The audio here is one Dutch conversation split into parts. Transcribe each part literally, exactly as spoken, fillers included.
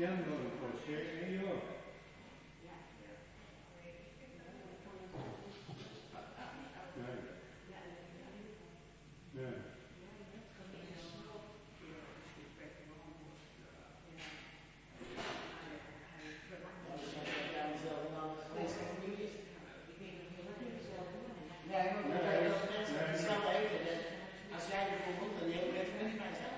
rischiando un po', se io eh, eh. Nee, want nee, dat is net het snel even. Dat als jij bijvoorbeeld een heel net met mij zijn.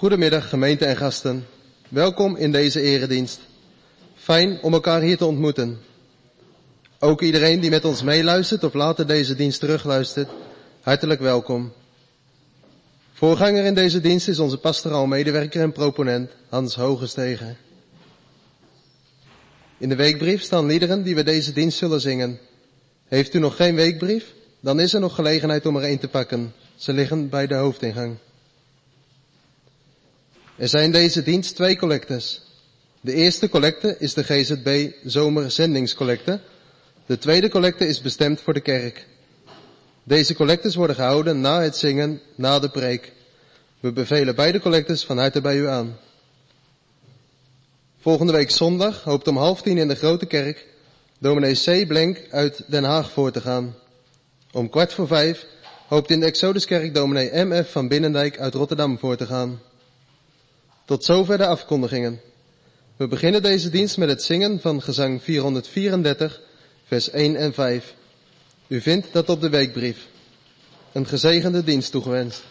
Goedemiddag gemeente en gasten. Welkom in deze eredienst. Fijn om elkaar hier te ontmoeten. Ook iedereen die met ons meeluistert of later deze dienst terugluistert, hartelijk welkom. Voorganger in deze dienst is onze pastoraal medewerker en proponent Hans Hogestegen. In de weekbrief staan liederen die we deze dienst zullen zingen. Heeft u nog geen weekbrief? Dan is er nog gelegenheid om er een te pakken. Ze liggen bij de hoofdingang. Er zijn deze dienst twee collectes. De eerste collecte is de G Z B Zomerzendingscollecte. De tweede collecte is bestemd voor de kerk. Deze collectes worden gehouden na het zingen, na de preek. We bevelen beide collectes van harte bij u aan. Volgende week zondag hoopt om half tien in de Grote Kerk dominee C. Blenk uit Den Haag voor te gaan. Om kwart voor vijf hoopt in de Exoduskerk dominee M F van Binnendijk uit Rotterdam voor te gaan. Tot zover de afkondigingen. We beginnen deze dienst met het zingen van gezang vierhonderdvierendertig, vers één en vijf. U vindt dat op de weekbrief. Een gezegende dienst toegewenst.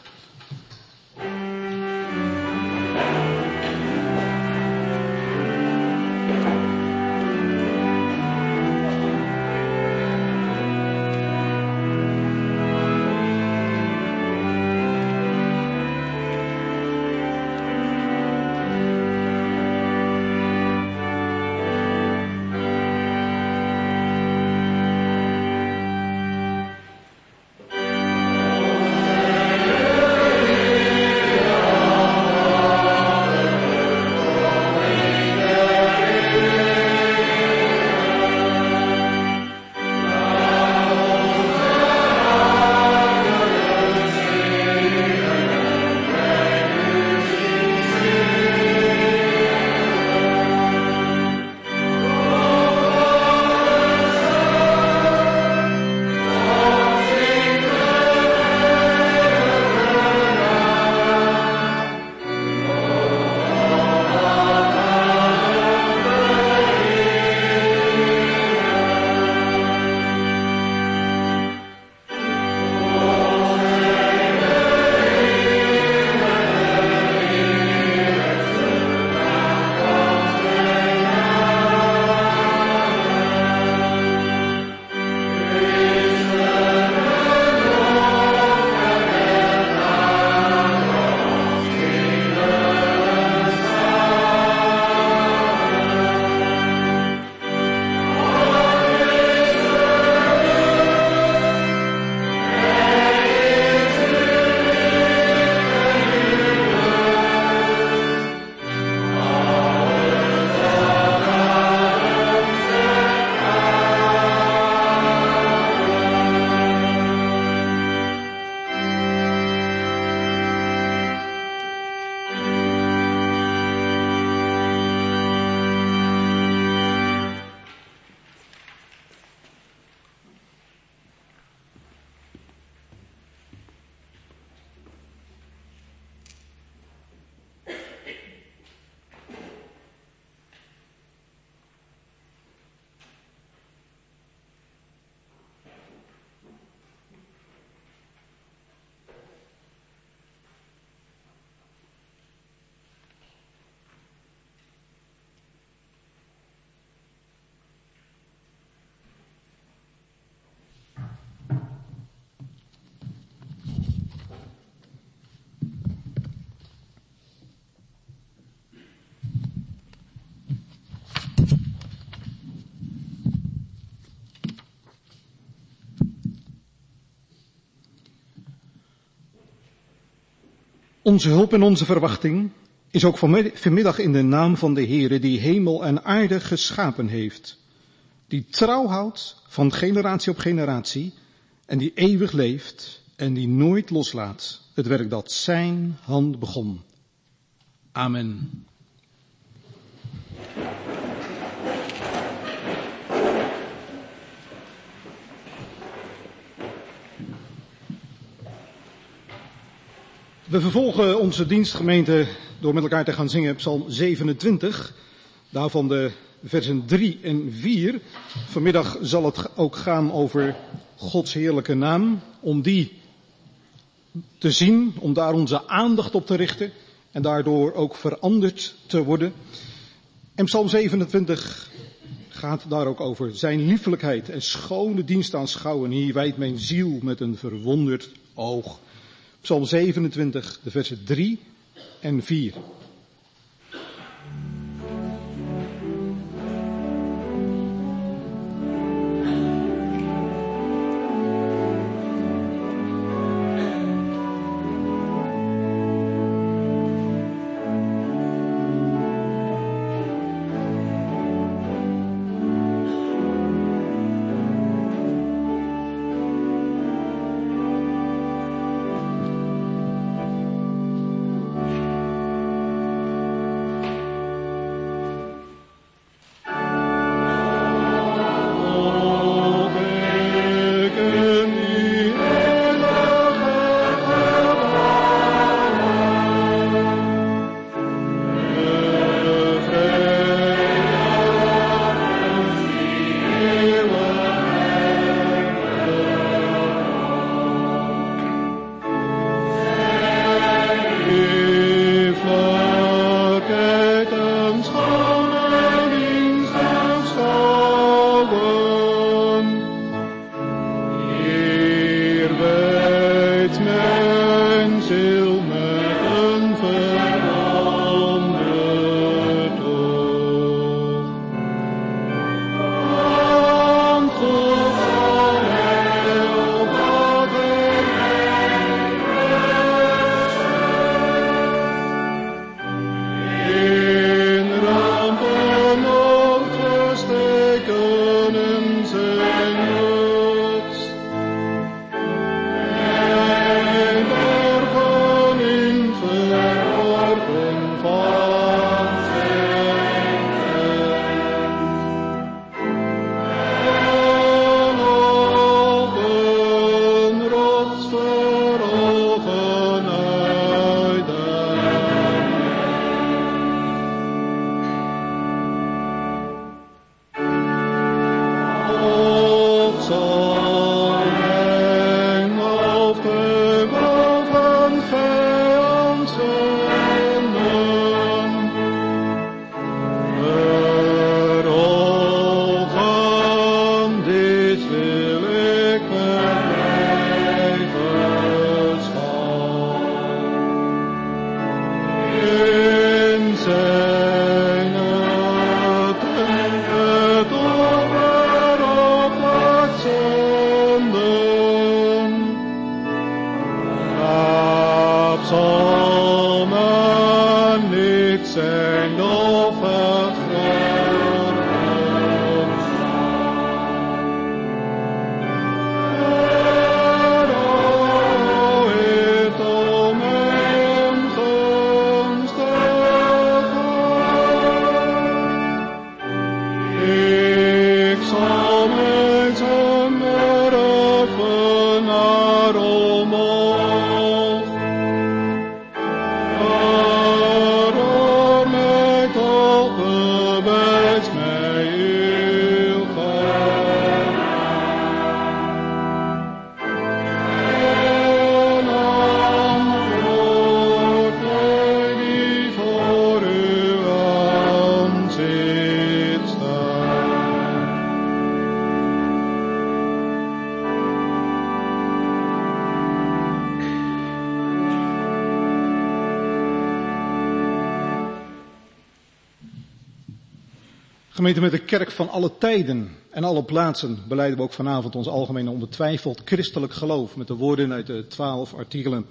Onze hulp en onze verwachting is ook vanmiddag in de naam van de Heere die hemel en aarde geschapen heeft. Die trouw houdt van generatie op generatie en die eeuwig leeft en die nooit loslaat het werk dat zijn hand begon. Amen. We vervolgen onze dienstgemeente door met elkaar te gaan zingen Psalm zevenentwintig. Daarvan de versen drie en vier. Vanmiddag zal het ook gaan over Gods heerlijke naam. Om die te zien, om daar onze aandacht op te richten. en daardoor ook veranderd te worden. En Psalm zevenentwintig gaat daar ook over. Zijn liefelijkheid en schone dienst aanschouwen. Hier wijdt mijn ziel met een verwonderd oog. Psalm zevenentwintig, de versen drie en vier. Gemeente, met de kerk van alle tijden en alle plaatsen belijden we ook vanavond ons algemene onbetwijfeld christelijk geloof met de woorden uit de twaalf artikelen.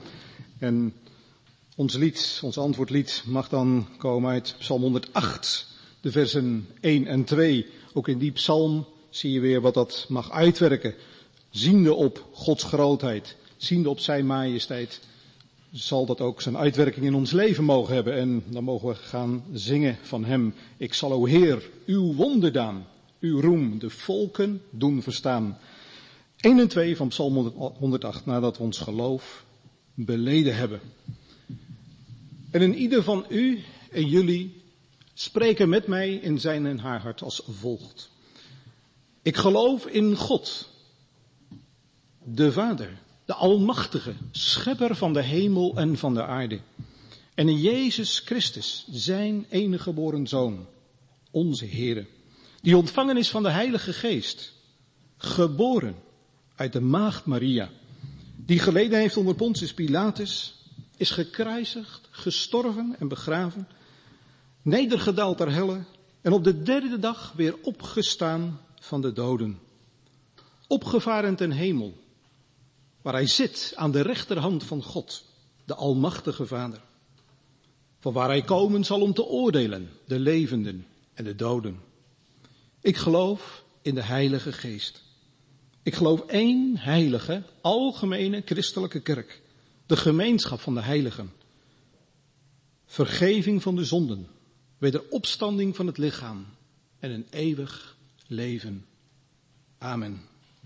En ons lied, ons antwoordlied mag dan komen uit Psalm honderdacht, de versen één en twee. Ook in die psalm zie je weer wat dat mag uitwerken. Ziende op Gods grootheid, ziende op zijn majesteit, zal dat ook zijn uitwerking in ons leven mogen hebben. En dan mogen we gaan zingen van hem. Ik zal, o Heer, uw wonderdaan, uw roem, de volken doen verstaan. één en twee van Psalm honderdacht, nadat we ons geloof beleden hebben. En in ieder van u en jullie spreken met mij in zijn en haar hart als volgt. Ik geloof in God, de Vader, de Almachtige, schepper van de hemel en van de aarde. En in Jezus Christus, zijn enige geboren Zoon, onze Heere, die ontvangen is van de Heilige Geest, geboren uit de maagd Maria, die geleden heeft onder Pontius Pilatus, is gekruisigd, gestorven en begraven, nedergedaald ter helle en op de derde dag weer opgestaan van de doden. Opgevaren ten hemel, waar hij zit aan de rechterhand van God, de Almachtige Vader. Van waar hij komen zal om te oordelen, de levenden en de doden. Ik geloof in de Heilige Geest. Ik geloof één heilige, algemene christelijke kerk, de gemeenschap van de heiligen. Vergeving van de zonden, wederopstanding van het lichaam en een eeuwig leven. Amen.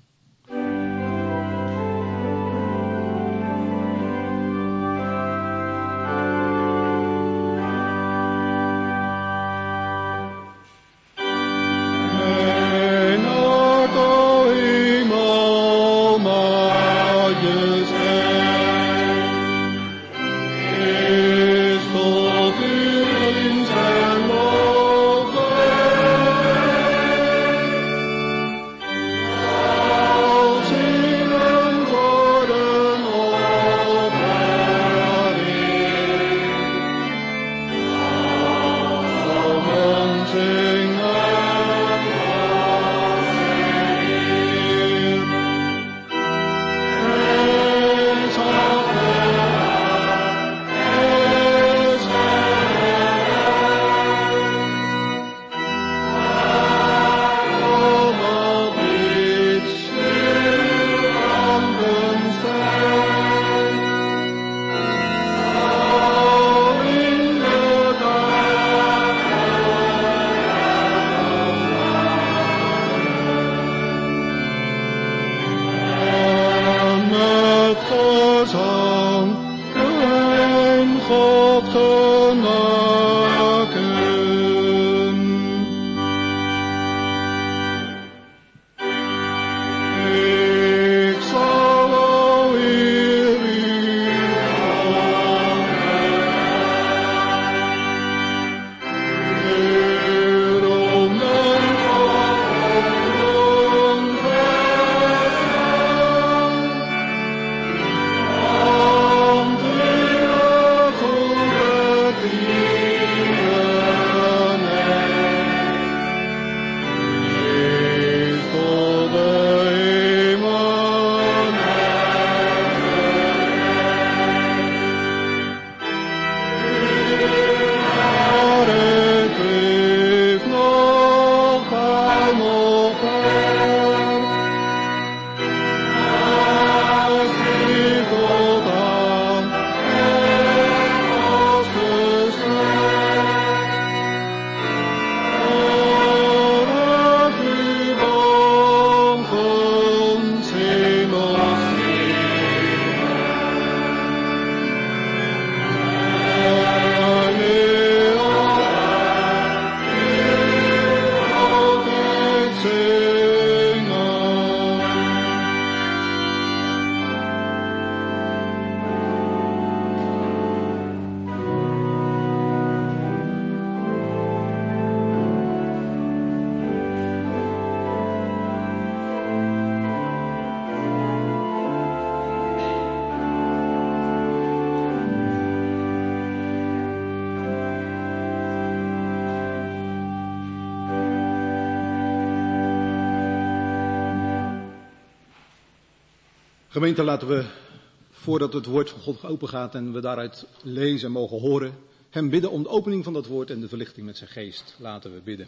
Gemeente, laten we, voordat het woord van God open gaat en we daaruit lezen en mogen horen, hem bidden om de opening van dat woord en de verlichting met zijn geest. Laten we bidden.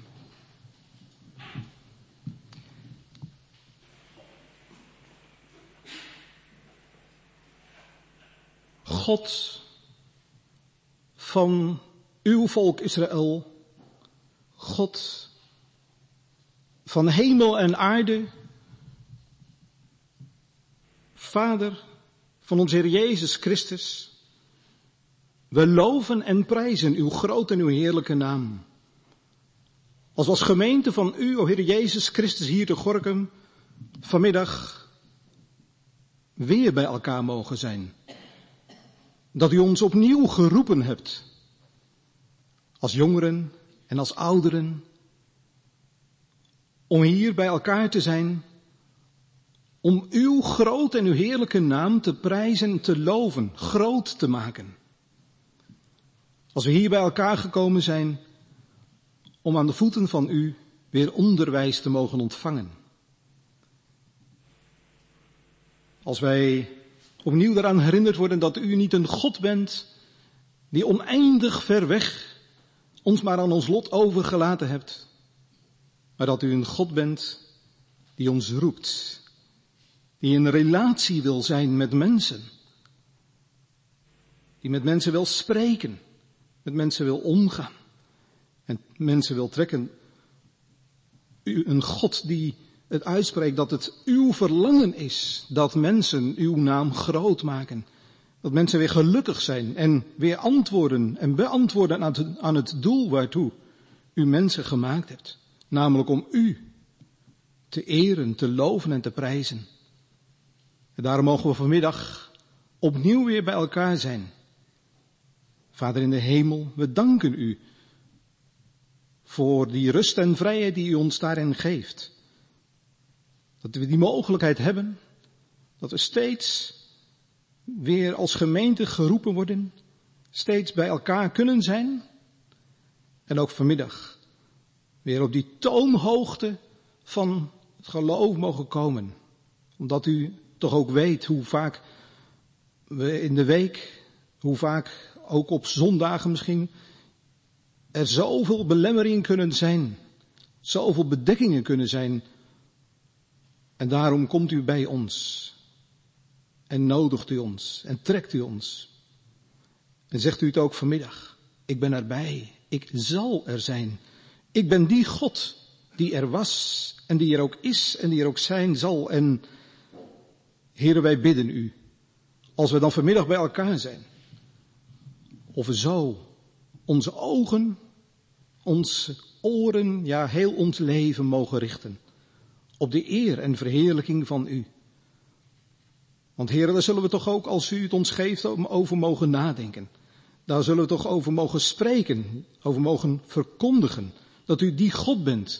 God van uw volk Israël, God van hemel en aarde, Vader van onze Heer Jezus Christus, we loven en prijzen uw grote en uw heerlijke naam. Als we als gemeente van u, o Heer Jezus Christus, hier te Gorinchem vanmiddag weer bij elkaar mogen zijn. dat u ons opnieuw geroepen hebt. Als jongeren en als ouderen. Om hier bij elkaar te zijn. Om uw grote en uw heerlijke naam te prijzen, te loven, groot te maken. Als we hier bij elkaar gekomen zijn om aan de voeten van u weer onderwijs te mogen ontvangen. Als wij opnieuw eraan herinnerd worden dat u niet een God bent die oneindig ver weg ons maar aan ons lot overgelaten hebt. Maar dat u een God bent die ons roept. Die in relatie wil zijn met mensen. Die met mensen wil spreken. Met mensen wil omgaan. En mensen wil trekken. U, een God die het uitspreekt dat het uw verlangen is dat mensen uw naam groot maken. Dat mensen weer gelukkig zijn en weer antwoorden en beantwoorden aan het, aan het doel waartoe u mensen gemaakt hebt. Namelijk om u te eren, te loven en te prijzen. En daarom mogen we vanmiddag opnieuw weer bij elkaar zijn. Vader in de hemel, we danken u voor die rust en vrijheid die u ons daarin geeft. Dat we die mogelijkheid hebben, dat we steeds weer als gemeente geroepen worden, steeds bij elkaar kunnen zijn. En ook vanmiddag weer op die toonhoogte van het geloof mogen komen. Omdat u toch ook weet hoe vaak we in de week, hoe vaak ook op zondagen misschien, er zoveel belemmeringen kunnen zijn. Zoveel bedekkingen kunnen zijn. En daarom komt u bij ons. En nodigt u ons. En trekt u ons. En zegt u het ook vanmiddag. Ik ben erbij. Ik zal er zijn. Ik ben die God die er was. En die er ook is. En die er ook zijn zal. En Heere, wij bidden u. Als we dan vanmiddag bij elkaar zijn. Of we zo onze ogen, onze oren, ja heel ons leven mogen richten. Op de eer en verheerlijking van u. Want Heere, daar zullen we toch ook, als u het ons geeft, over mogen nadenken. Daar zullen we toch over mogen spreken, over mogen verkondigen. Dat u die God bent,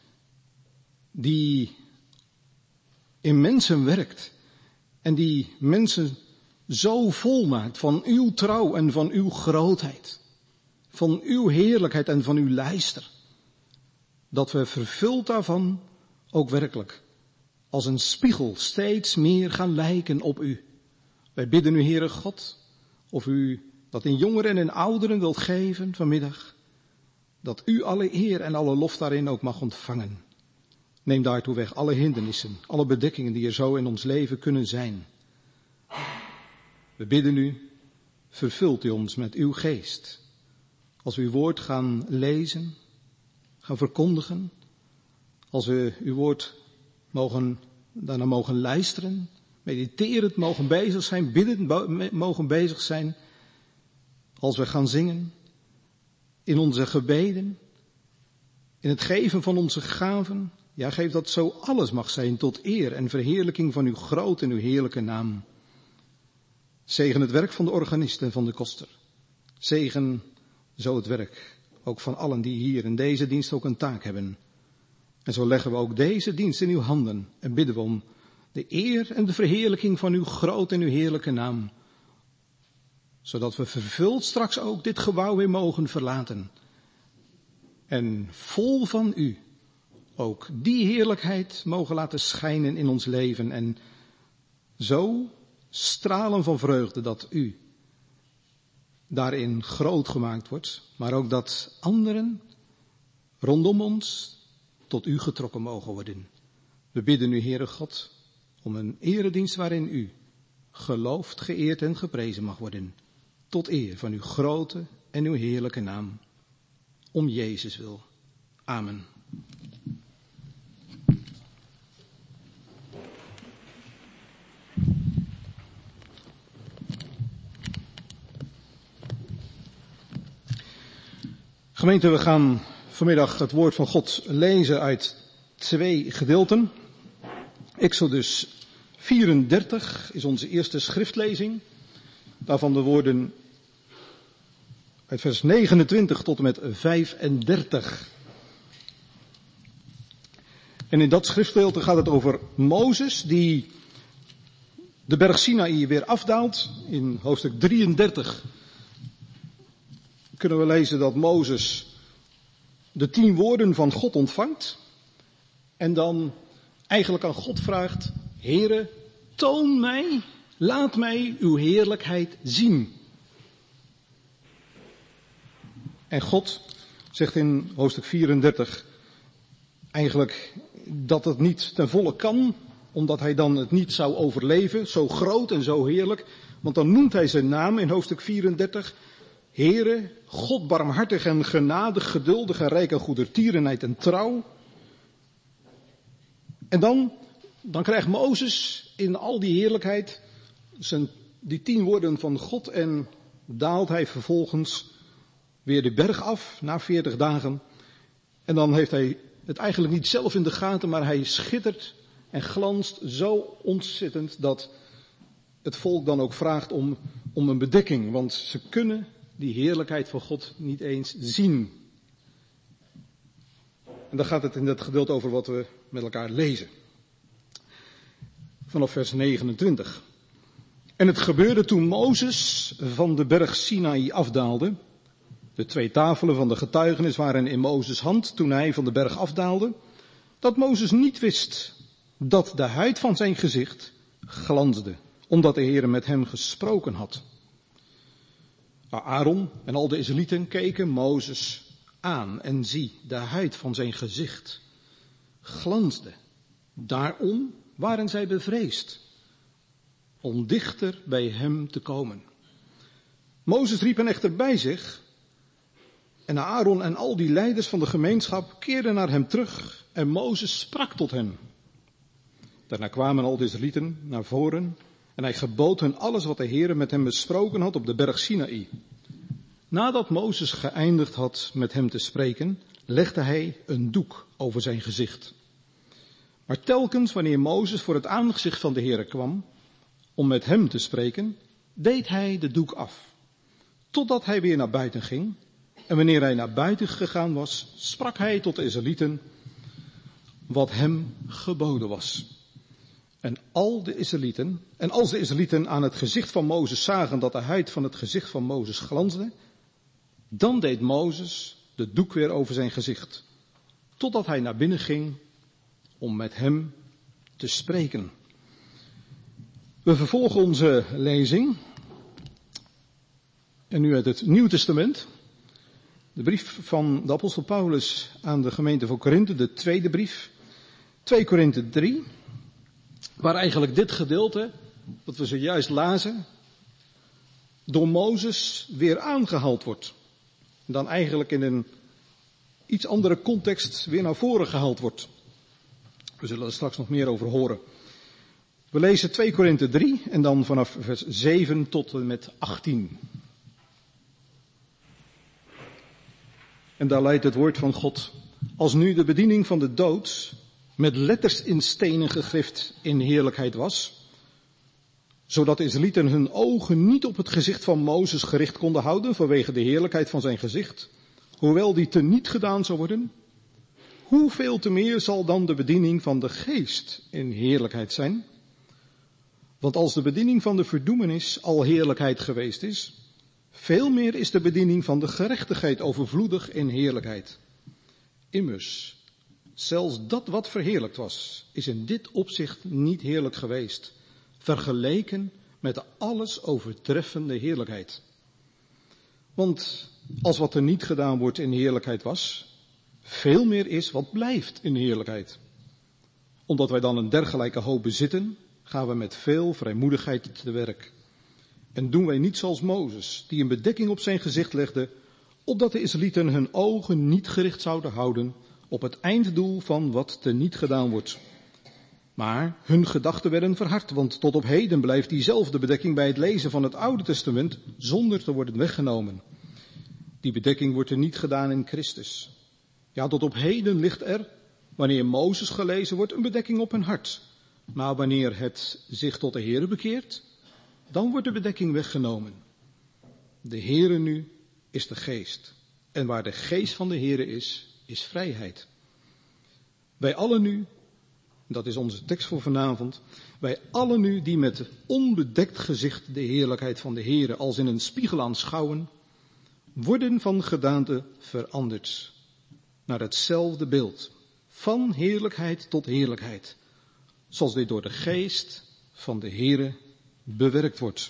die in mensen werkt. En die mensen zo volmaakt van uw trouw en van uw grootheid. Van uw heerlijkheid en van uw lijster. Dat we vervuld daarvan ook werkelijk als een spiegel steeds meer gaan lijken op u. Wij bidden u, Heere God, of u dat in jongeren en ouderen wilt geven vanmiddag. Dat u alle eer en alle lof daarin ook mag ontvangen. Neem daartoe weg alle hindernissen, alle bedekkingen die er zo in ons leven kunnen zijn. We bidden u, vervult u ons met uw geest. Als we uw woord gaan lezen, gaan verkondigen. Als we uw woord mogen, daarna mogen luisteren, mediterend mogen bezig zijn, biddend mogen bezig zijn. Als we gaan zingen, in onze gebeden, in het geven van onze gaven. Ja, geef dat zo alles mag zijn tot eer en verheerlijking van uw grote en uw heerlijke naam. Zegen het werk van de organist en van de koster. Zegen zo het werk ook van allen die hier in deze dienst ook een taak hebben. En zo leggen we ook deze dienst in uw handen en bidden we om de eer en de verheerlijking van uw grote en uw heerlijke naam. Zodat we vervuld straks ook dit gebouw weer mogen verlaten. En vol van u ook die heerlijkheid mogen laten schijnen in ons leven. En zo stralen van vreugde dat u daarin groot gemaakt wordt. Maar ook dat anderen rondom ons tot u getrokken mogen worden. We bidden u, Heere God, om een eredienst waarin u geloofd, geëerd en geprezen mag worden. Tot eer van uw grote en uw heerlijke naam. Om Jezus wil. Amen. Gemeente, we gaan vanmiddag het woord van God lezen uit twee gedeelten. Exodus vierendertig is onze eerste schriftlezing. Daarvan de woorden uit vers negenentwintig tot en met vijfendertig. En in dat schriftgedeelte gaat het over Mozes die de berg Sinaï weer afdaalt. In hoofdstuk drieëndertig kunnen we lezen dat Mozes de tien woorden van God ontvangt. En dan eigenlijk aan God vraagt: Heere, toon mij, laat mij uw heerlijkheid zien. En God zegt in hoofdstuk vierendertig eigenlijk dat het niet ten volle kan, omdat hij dan het niet zou overleven, zo groot en zo heerlijk. Want dan noemt hij zijn naam in hoofdstuk vierendertig. Heere, God barmhartig en genadig, geduldig en rijk aan goedertierenheid en trouw. En dan, dan krijgt Mozes in al die heerlijkheid zijn, die tien woorden van God en daalt hij vervolgens weer de berg af na veertig dagen. En dan heeft hij het eigenlijk niet zelf in de gaten, maar hij schittert en glanst zo ontzettend dat het volk dan ook vraagt om, om een bedekking. Want ze kunnen die heerlijkheid van God niet eens zien. En dan gaat het in dat gedeelte over wat we met elkaar lezen. Vanaf vers negenentwintig. En het gebeurde toen Mozes van de berg Sinaï afdaalde. De twee tafelen van de getuigenis waren in Mozes' hand toen hij van de berg afdaalde. Dat Mozes niet wist dat de huid van zijn gezicht glansde, omdat de Heer met hem gesproken had. Aaron en al de Israëlieten keken Mozes aan en zie, de huid van zijn gezicht glansde. Daarom waren zij bevreesd om dichter bij hem te komen. Mozes riep hen echter bij zich en Aaron en al die leiders van de gemeenschap keerden naar hem terug en Mozes sprak tot hen. Daarna kwamen al de Israëlieten naar voren en hij gebood hen alles wat de Heer met hem besproken had op de berg Sinaï. Nadat Mozes geëindigd had met hem te spreken, legde hij een doek over zijn gezicht. Maar telkens wanneer Mozes voor het aangezicht van de Heer kwam om met hem te spreken, deed hij de doek af, totdat hij weer naar buiten ging. En wanneer hij naar buiten gegaan was, sprak hij tot de Israëlieten wat hem geboden was. En al de Israëlieten, en als de Israëlieten aan het gezicht van Mozes zagen dat de huid van het gezicht van Mozes glansde, dan deed Mozes de doek weer over zijn gezicht, totdat hij naar binnen ging om met hem te spreken. We vervolgen onze lezing, en nu uit het Nieuw Testament, de brief van de apostel Paulus aan de gemeente van Korinthe, de tweede brief, twee Korinthe drie, waar eigenlijk dit gedeelte, wat we zojuist lazen, door Mozes weer aangehaald wordt. En dan eigenlijk in een iets andere context weer naar voren gehaald wordt. We zullen er straks nog meer over horen. We lezen twee Korinthe drie en dan vanaf vers zeven tot en met achttien. En daar leidt het woord van God. Als nu de bediening van de dood met letters in stenen gegrift in heerlijkheid was, zodat de Israëlieten hun ogen niet op het gezicht van Mozes gericht konden houden vanwege de heerlijkheid van zijn gezicht, hoewel die teniet gedaan zou worden, hoeveel te meer zal dan de bediening van de geest in heerlijkheid zijn? Want als de bediening van de verdoemenis al heerlijkheid geweest is, veel meer is de bediening van de gerechtigheid overvloedig in heerlijkheid. Immers, zelfs dat wat verheerlijkt was, is in dit opzicht niet heerlijk geweest, vergeleken met de alles overtreffende heerlijkheid. Want als wat er niet gedaan wordt in heerlijkheid was, veel meer is wat blijft in heerlijkheid. Omdat wij dan een dergelijke hoop bezitten, gaan we met veel vrijmoedigheid te werk. En doen wij niet zoals Mozes, die een bedekking op zijn gezicht legde, opdat de Israëlieten hun ogen niet gericht zouden houden op het einddoel van wat teniet gedaan wordt. Maar hun gedachten werden verhard, want tot op heden blijft diezelfde bedekking bij het lezen van het Oude Testament zonder te worden weggenomen. Die bedekking wordt er niet gedaan in Christus. Ja, tot op heden ligt er, wanneer Mozes gelezen wordt, een bedekking op hun hart. Maar wanneer het zich tot de Heere bekeert, dan wordt de bedekking weggenomen. De Heere nu is de geest. En waar de geest van de Heere is, is vrijheid. Wij allen nu, dat is onze tekst voor vanavond, wij allen nu die met onbedekt gezicht de heerlijkheid van de Heere als in een spiegel aanschouwen, worden van gedaante veranderd naar hetzelfde beeld, van heerlijkheid tot heerlijkheid, zoals dit door de geest van de Heere bewerkt wordt.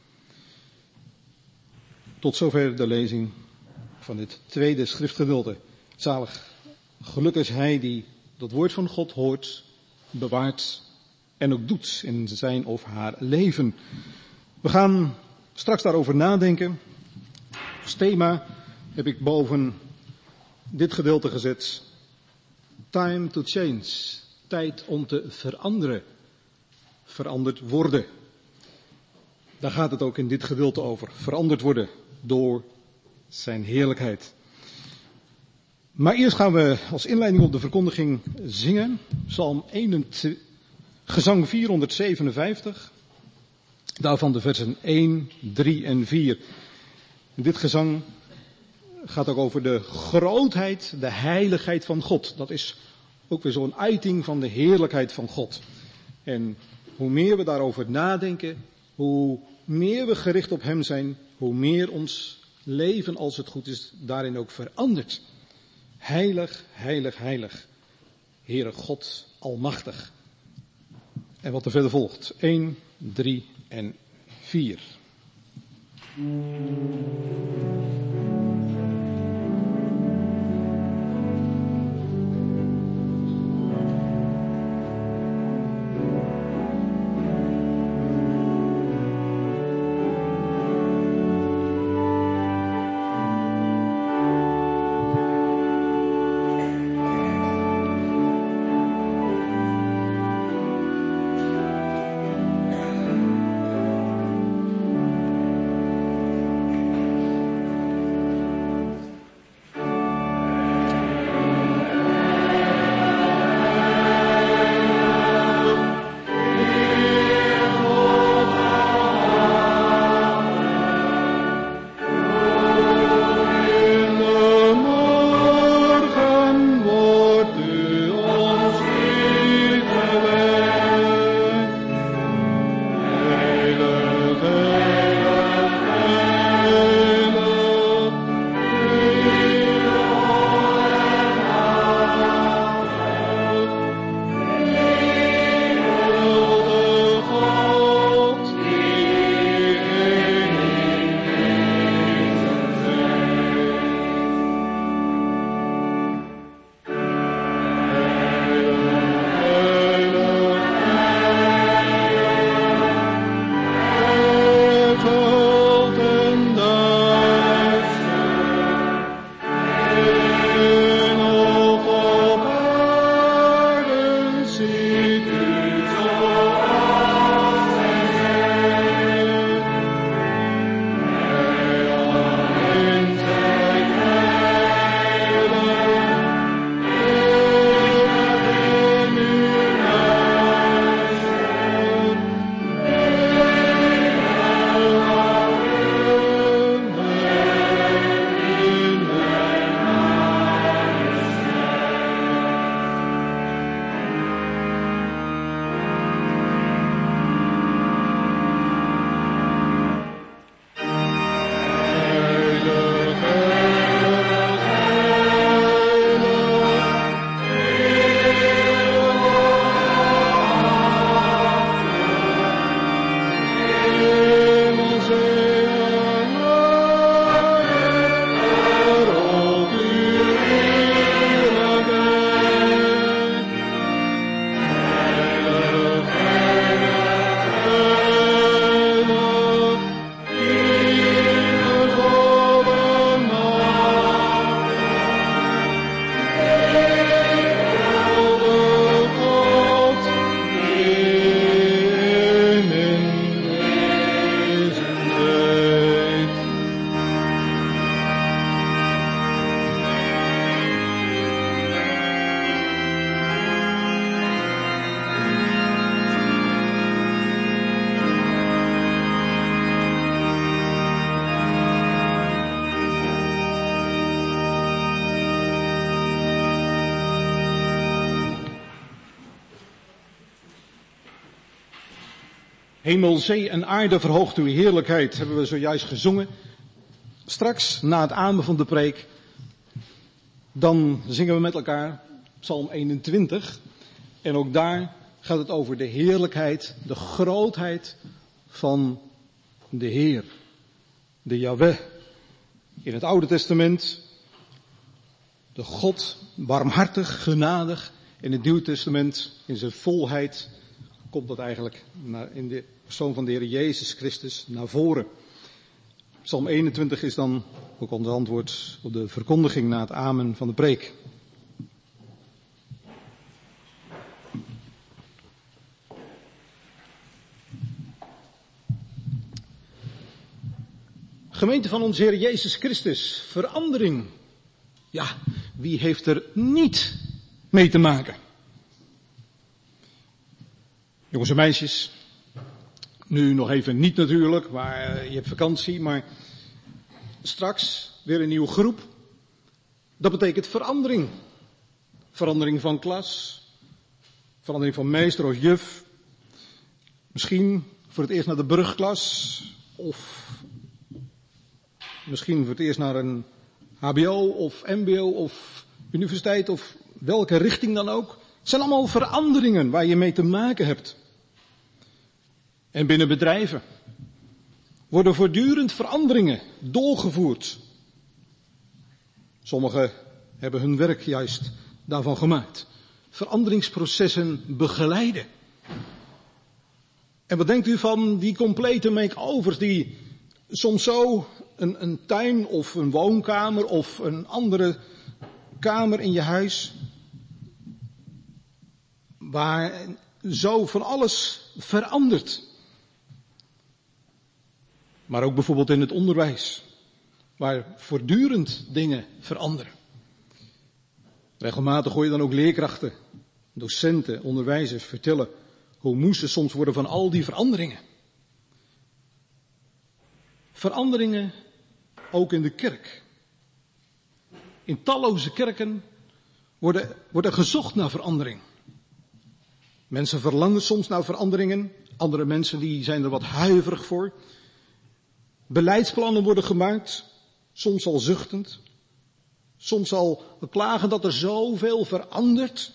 Tot zover de lezing van dit tweede schriftgedeelte. Zalig, gelukkig is hij die dat woord van God hoort, bewaart en ook doet in zijn of haar leven. We gaan straks daarover nadenken. Als thema heb ik boven dit gedeelte gezet. Time to change. Tijd om te veranderen. Veranderd worden. Daar gaat het ook in dit gedeelte over. Veranderd worden door zijn heerlijkheid. Maar eerst gaan we als inleiding op de verkondiging zingen. Psalm eenentwintig, gezang vierhonderdzevenenvijftig. Daarvan de versen één, drie en vier. Dit gezang gaat ook over de grootheid, de heiligheid van God. Dat is ook weer zo'n uiting van de heerlijkheid van God. En hoe meer we daarover nadenken, hoe meer we gericht op hem zijn, hoe meer ons leven, als het goed is, daarin ook verandert. Heilig, heilig, heilig. Heere God almachtig. En wat er verder volgt. één, drie en vier. Hemel, zee en aarde verhoogt uw heerlijkheid, hebben we zojuist gezongen. Straks, na het amen van de preek, dan zingen we met elkaar Psalm eenentwintig. En ook daar gaat het over de heerlijkheid, de grootheid van de Heer. De Yahweh. In het Oude Testament, de God, barmhartig, genadig. In het Nieuwe Testament, in zijn volheid, komt dat eigenlijk in de persoon van de Heer Jezus Christus naar voren. Psalm eenentwintig is dan ook ons antwoord op de verkondiging na het amen van de preek. Gemeente van onze Heer Jezus Christus, verandering. Ja, wie heeft er niet mee te maken? Jongens en meisjes, nu nog even niet natuurlijk, maar je hebt vakantie, maar straks weer een nieuwe groep. Dat betekent verandering. Verandering van klas, verandering van meester of juf. Misschien voor het eerst naar de brugklas, of misschien voor het eerst naar een H B O of M B O of universiteit of welke richting dan ook. Het zijn allemaal veranderingen waar je mee te maken hebt. En binnen bedrijven worden voortdurend veranderingen doorgevoerd. Sommigen hebben hun werk juist daarvan gemaakt. Veranderingsprocessen begeleiden. En wat denkt u van die complete make-overs die soms zo een, een tuin of een woonkamer of een andere kamer in je huis, waar zo van alles verandert. Maar ook bijvoorbeeld in het onderwijs, waar voortdurend dingen veranderen. Regelmatig hoor je dan ook leerkrachten, docenten, onderwijzers vertellen hoe moe ze soms worden van al die veranderingen. Veranderingen ook in de kerk. In talloze kerken worden, wordt er gezocht naar verandering. Mensen verlangen soms naar veranderingen. Andere mensen die zijn er wat huiverig voor. Beleidsplannen worden gemaakt. Soms al zuchtend. Soms al klagen dat er zoveel verandert.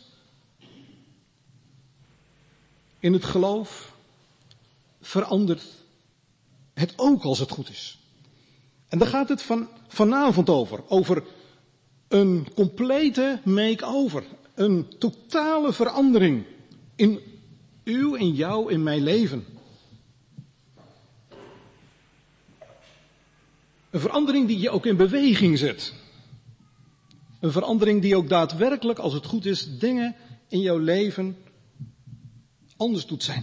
In het geloof verandert het ook als het goed is. En daar gaat het van, vanavond over. Over een complete make-over. Een totale verandering in uw, in jou, in mijn leven. Een verandering die je ook in beweging zet. Een verandering die ook daadwerkelijk, als het goed is, dingen in jouw leven anders doet zijn.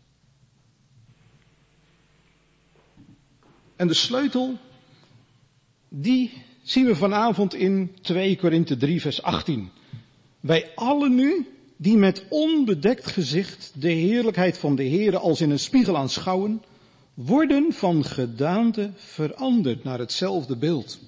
En de sleutel, die zien we vanavond in twee Korinthe drie vers achttien. Wij allen nu, die met onbedekt gezicht de heerlijkheid van de Heere als in een spiegel aanschouwen, worden van gedaante veranderd naar hetzelfde beeld.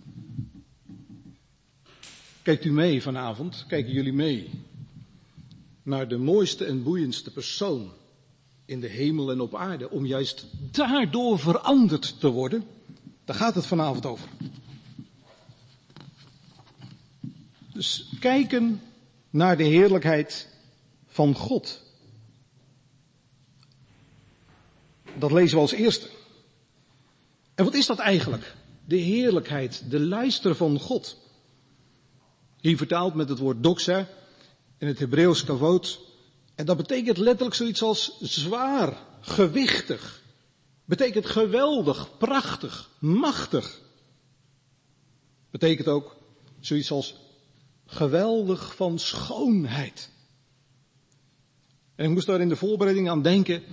Kijkt u mee vanavond, kijken jullie mee naar de mooiste en boeiendste persoon in de hemel en op aarde, om juist daardoor veranderd te worden? Daar gaat het vanavond over. Dus kijken naar de heerlijkheid van God. Dat lezen we als eerste. En wat is dat eigenlijk? De heerlijkheid, de luister van God. Hier vertaald met het woord doxa, in het Hebreeuws kavod. En dat betekent letterlijk zoiets als zwaar, gewichtig. Betekent geweldig, prachtig, machtig. Betekent ook zoiets als geweldig van schoonheid. En ik moest daar in de voorbereiding aan denken,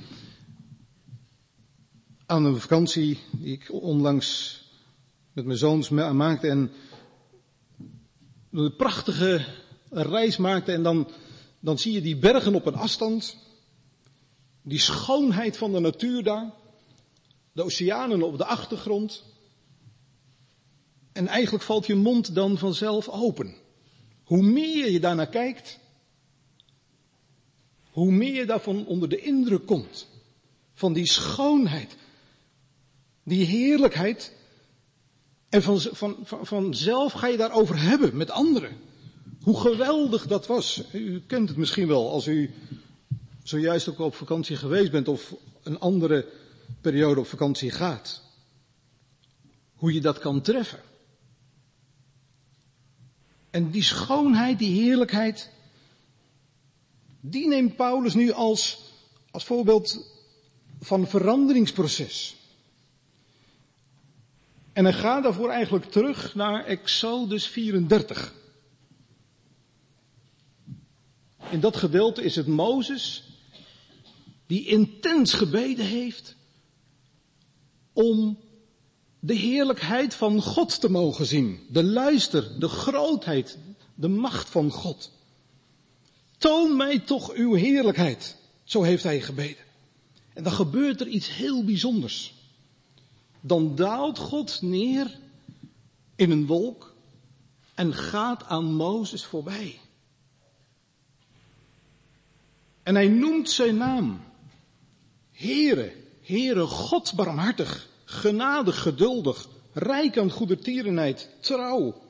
aan een vakantie die ik onlangs met mijn zoons maakte en een prachtige reis maakte en dan, dan zie je die bergen op een afstand, die schoonheid van de natuur daar, de oceanen op de achtergrond en eigenlijk valt je mond dan vanzelf open. Hoe meer je daarnaar kijkt, hoe meer je daarvan onder de indruk komt van die schoonheid, die heerlijkheid. En van, van, van, vanzelf ga je daarover hebben met anderen. Hoe geweldig dat was. U kent het misschien wel als u zojuist ook op vakantie geweest bent of een andere periode op vakantie gaat. Hoe je dat kan treffen. En die schoonheid, die heerlijkheid, die neemt Paulus nu als, als voorbeeld van veranderingsproces. En hij gaat daarvoor eigenlijk terug naar Exodus vierendertig. In dat gedeelte is het Mozes die intens gebeden heeft om de heerlijkheid van God te mogen zien. De luister, de grootheid, de macht van God. Toon mij toch uw heerlijkheid. Zo heeft hij gebeden. En dan gebeurt er iets heel bijzonders. Dan daalt God neer in een wolk en gaat aan Mozes voorbij. En hij noemt zijn naam. Heere, Heere God barmhartig, genadig, geduldig, rijk aan goedertierenheid, trouw.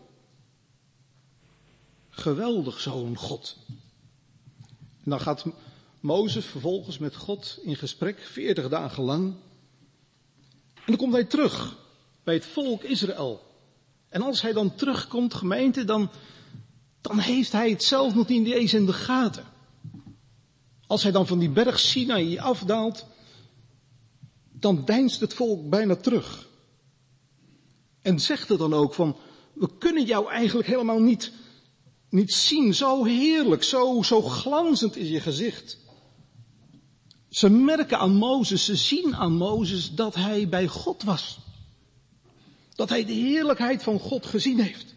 Geweldig zo'n God. En dan gaat Mozes vervolgens met God in gesprek, veertig dagen lang. En dan komt hij terug bij het volk Israël. En als hij dan terugkomt, gemeente, dan, dan heeft hij het zelf nog niet eens in de gaten. Als hij dan van die berg Sinaï afdaalt, dan deinst het volk bijna terug. En zegt er dan ook van, we kunnen jou eigenlijk helemaal niet, niet zien. Zo heerlijk, zo, zo glanzend is je gezicht. Ze merken aan Mozes, ze zien aan Mozes dat hij bij God was. Dat hij de heerlijkheid van God gezien heeft.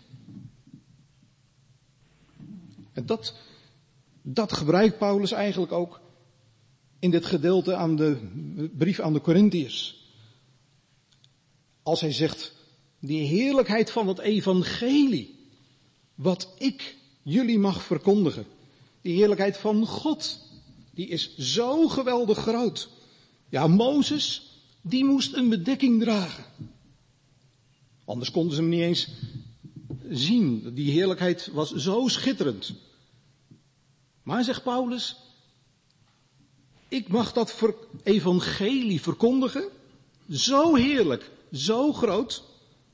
En dat, dat gebruikt Paulus eigenlijk ook in dit gedeelte aan de brief aan de Korintiërs. Als hij zegt, die heerlijkheid van het evangelie, wat ik jullie mag verkondigen. Die heerlijkheid van God, die is zo geweldig groot. Ja, Mozes, die moest een bedekking dragen. Anders konden ze hem niet eens zien. Die heerlijkheid was zo schitterend. Maar, zegt Paulus, ik mag dat ver- evangelie verkondigen. Zo heerlijk, zo groot.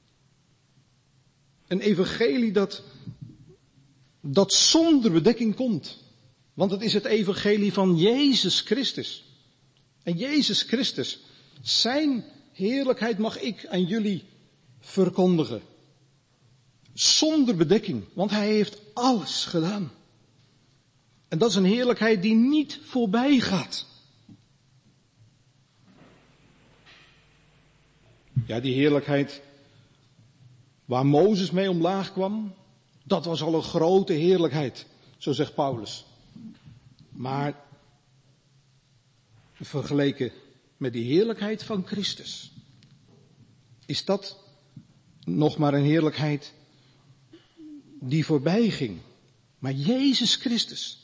Een evangelie dat, dat zonder bedekking komt. Want het is het evangelie van Jezus Christus. En Jezus Christus, zijn heerlijkheid mag ik aan jullie verkondigen. Zonder bedekking, want hij heeft alles gedaan. En dat is een heerlijkheid die niet voorbij gaat. Ja, die heerlijkheid waar Mozes mee omlaag kwam, dat was al een grote heerlijkheid, zo zegt Paulus. Maar vergeleken met die heerlijkheid van Christus, is dat nog maar een heerlijkheid die voorbij ging. Maar Jezus Christus,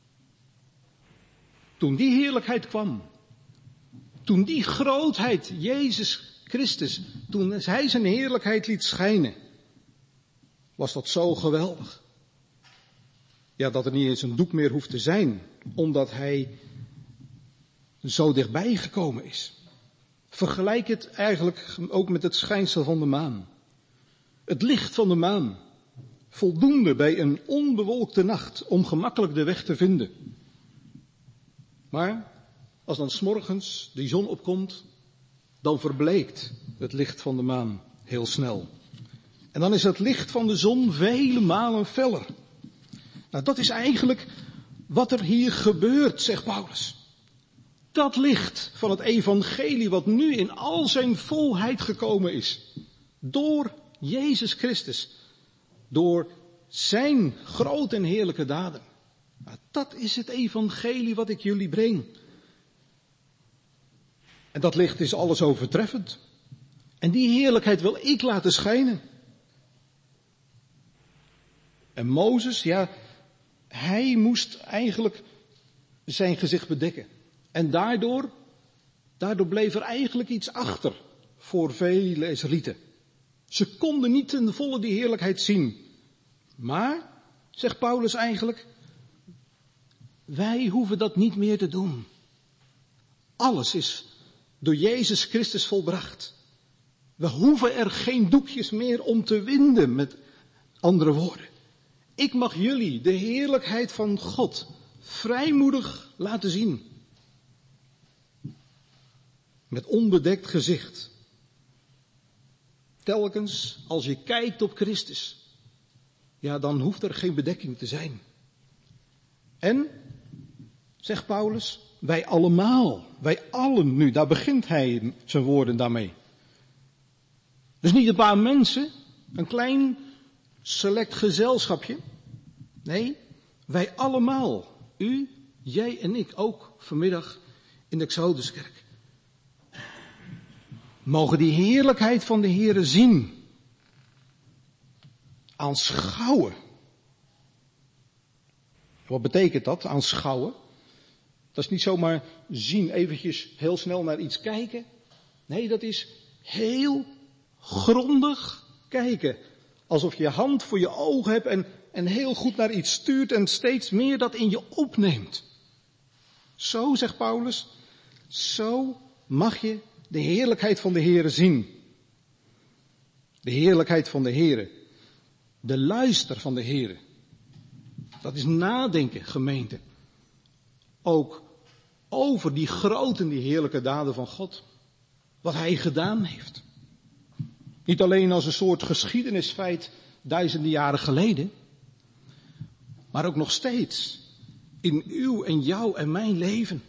toen die heerlijkheid kwam, toen die grootheid, Jezus Christus, toen hij zijn heerlijkheid liet schijnen, was dat zo geweldig. Ja, dat er niet eens een doek meer hoeft te zijn, omdat hij zo dichtbij gekomen is. Vergelijk het eigenlijk ook met het schijnsel van de maan. Het licht van de maan, voldoende bij een onbewolkte nacht om gemakkelijk de weg te vinden. Maar als dan 's morgens die zon opkomt, dan verbleekt het licht van de maan heel snel. En dan is het licht van de zon vele malen feller. Nou, dat is eigenlijk wat er hier gebeurt, zegt Paulus. Dat licht van het evangelie wat nu in al zijn volheid gekomen is. Door Jezus Christus. Door zijn grote en heerlijke daden. Nou, dat is het evangelie wat ik jullie breng. En dat licht is alles overtreffend. En die heerlijkheid wil ik laten schijnen. En Mozes, ja, hij moest eigenlijk zijn gezicht bedekken. En daardoor Daardoor bleef er eigenlijk iets achter voor vele Israëlieten. Ze konden niet ten volle die heerlijkheid zien. Maar, zegt Paulus eigenlijk, wij hoeven dat niet meer te doen. Alles is door Jezus Christus volbracht. We hoeven er geen doekjes meer om te winden, met andere woorden. Ik mag jullie de heerlijkheid van God vrijmoedig laten zien. Met onbedekt gezicht. Telkens als je kijkt op Christus, ja, dan hoeft er geen bedekking te zijn. En, zegt Paulus, wij allemaal, wij allen nu, daar begint hij zijn woorden daarmee. Dus niet een paar mensen, een klein select gezelschapje. Nee, wij allemaal, u, jij en ik ook vanmiddag in de Exoduskerk. Mogen die heerlijkheid van de Heere zien. Aanschouwen. Wat betekent dat, aanschouwen? Dat is niet zomaar zien, eventjes heel snel naar iets kijken. Nee, dat is heel grondig kijken. Alsof je je hand voor je ogen hebt en, en heel goed naar iets stuurt en steeds meer dat in je opneemt. Zo, zegt Paulus, zo mag je de heerlijkheid van de Heere zien. De heerlijkheid van de Heere. De luister van de Heere. Dat is nadenken, gemeente. Ook over die grote en die heerlijke daden van God. Wat Hij gedaan heeft. Niet alleen als een soort geschiedenisfeit duizenden jaren geleden. Maar ook nog steeds. In uw en jouw en mijn leven.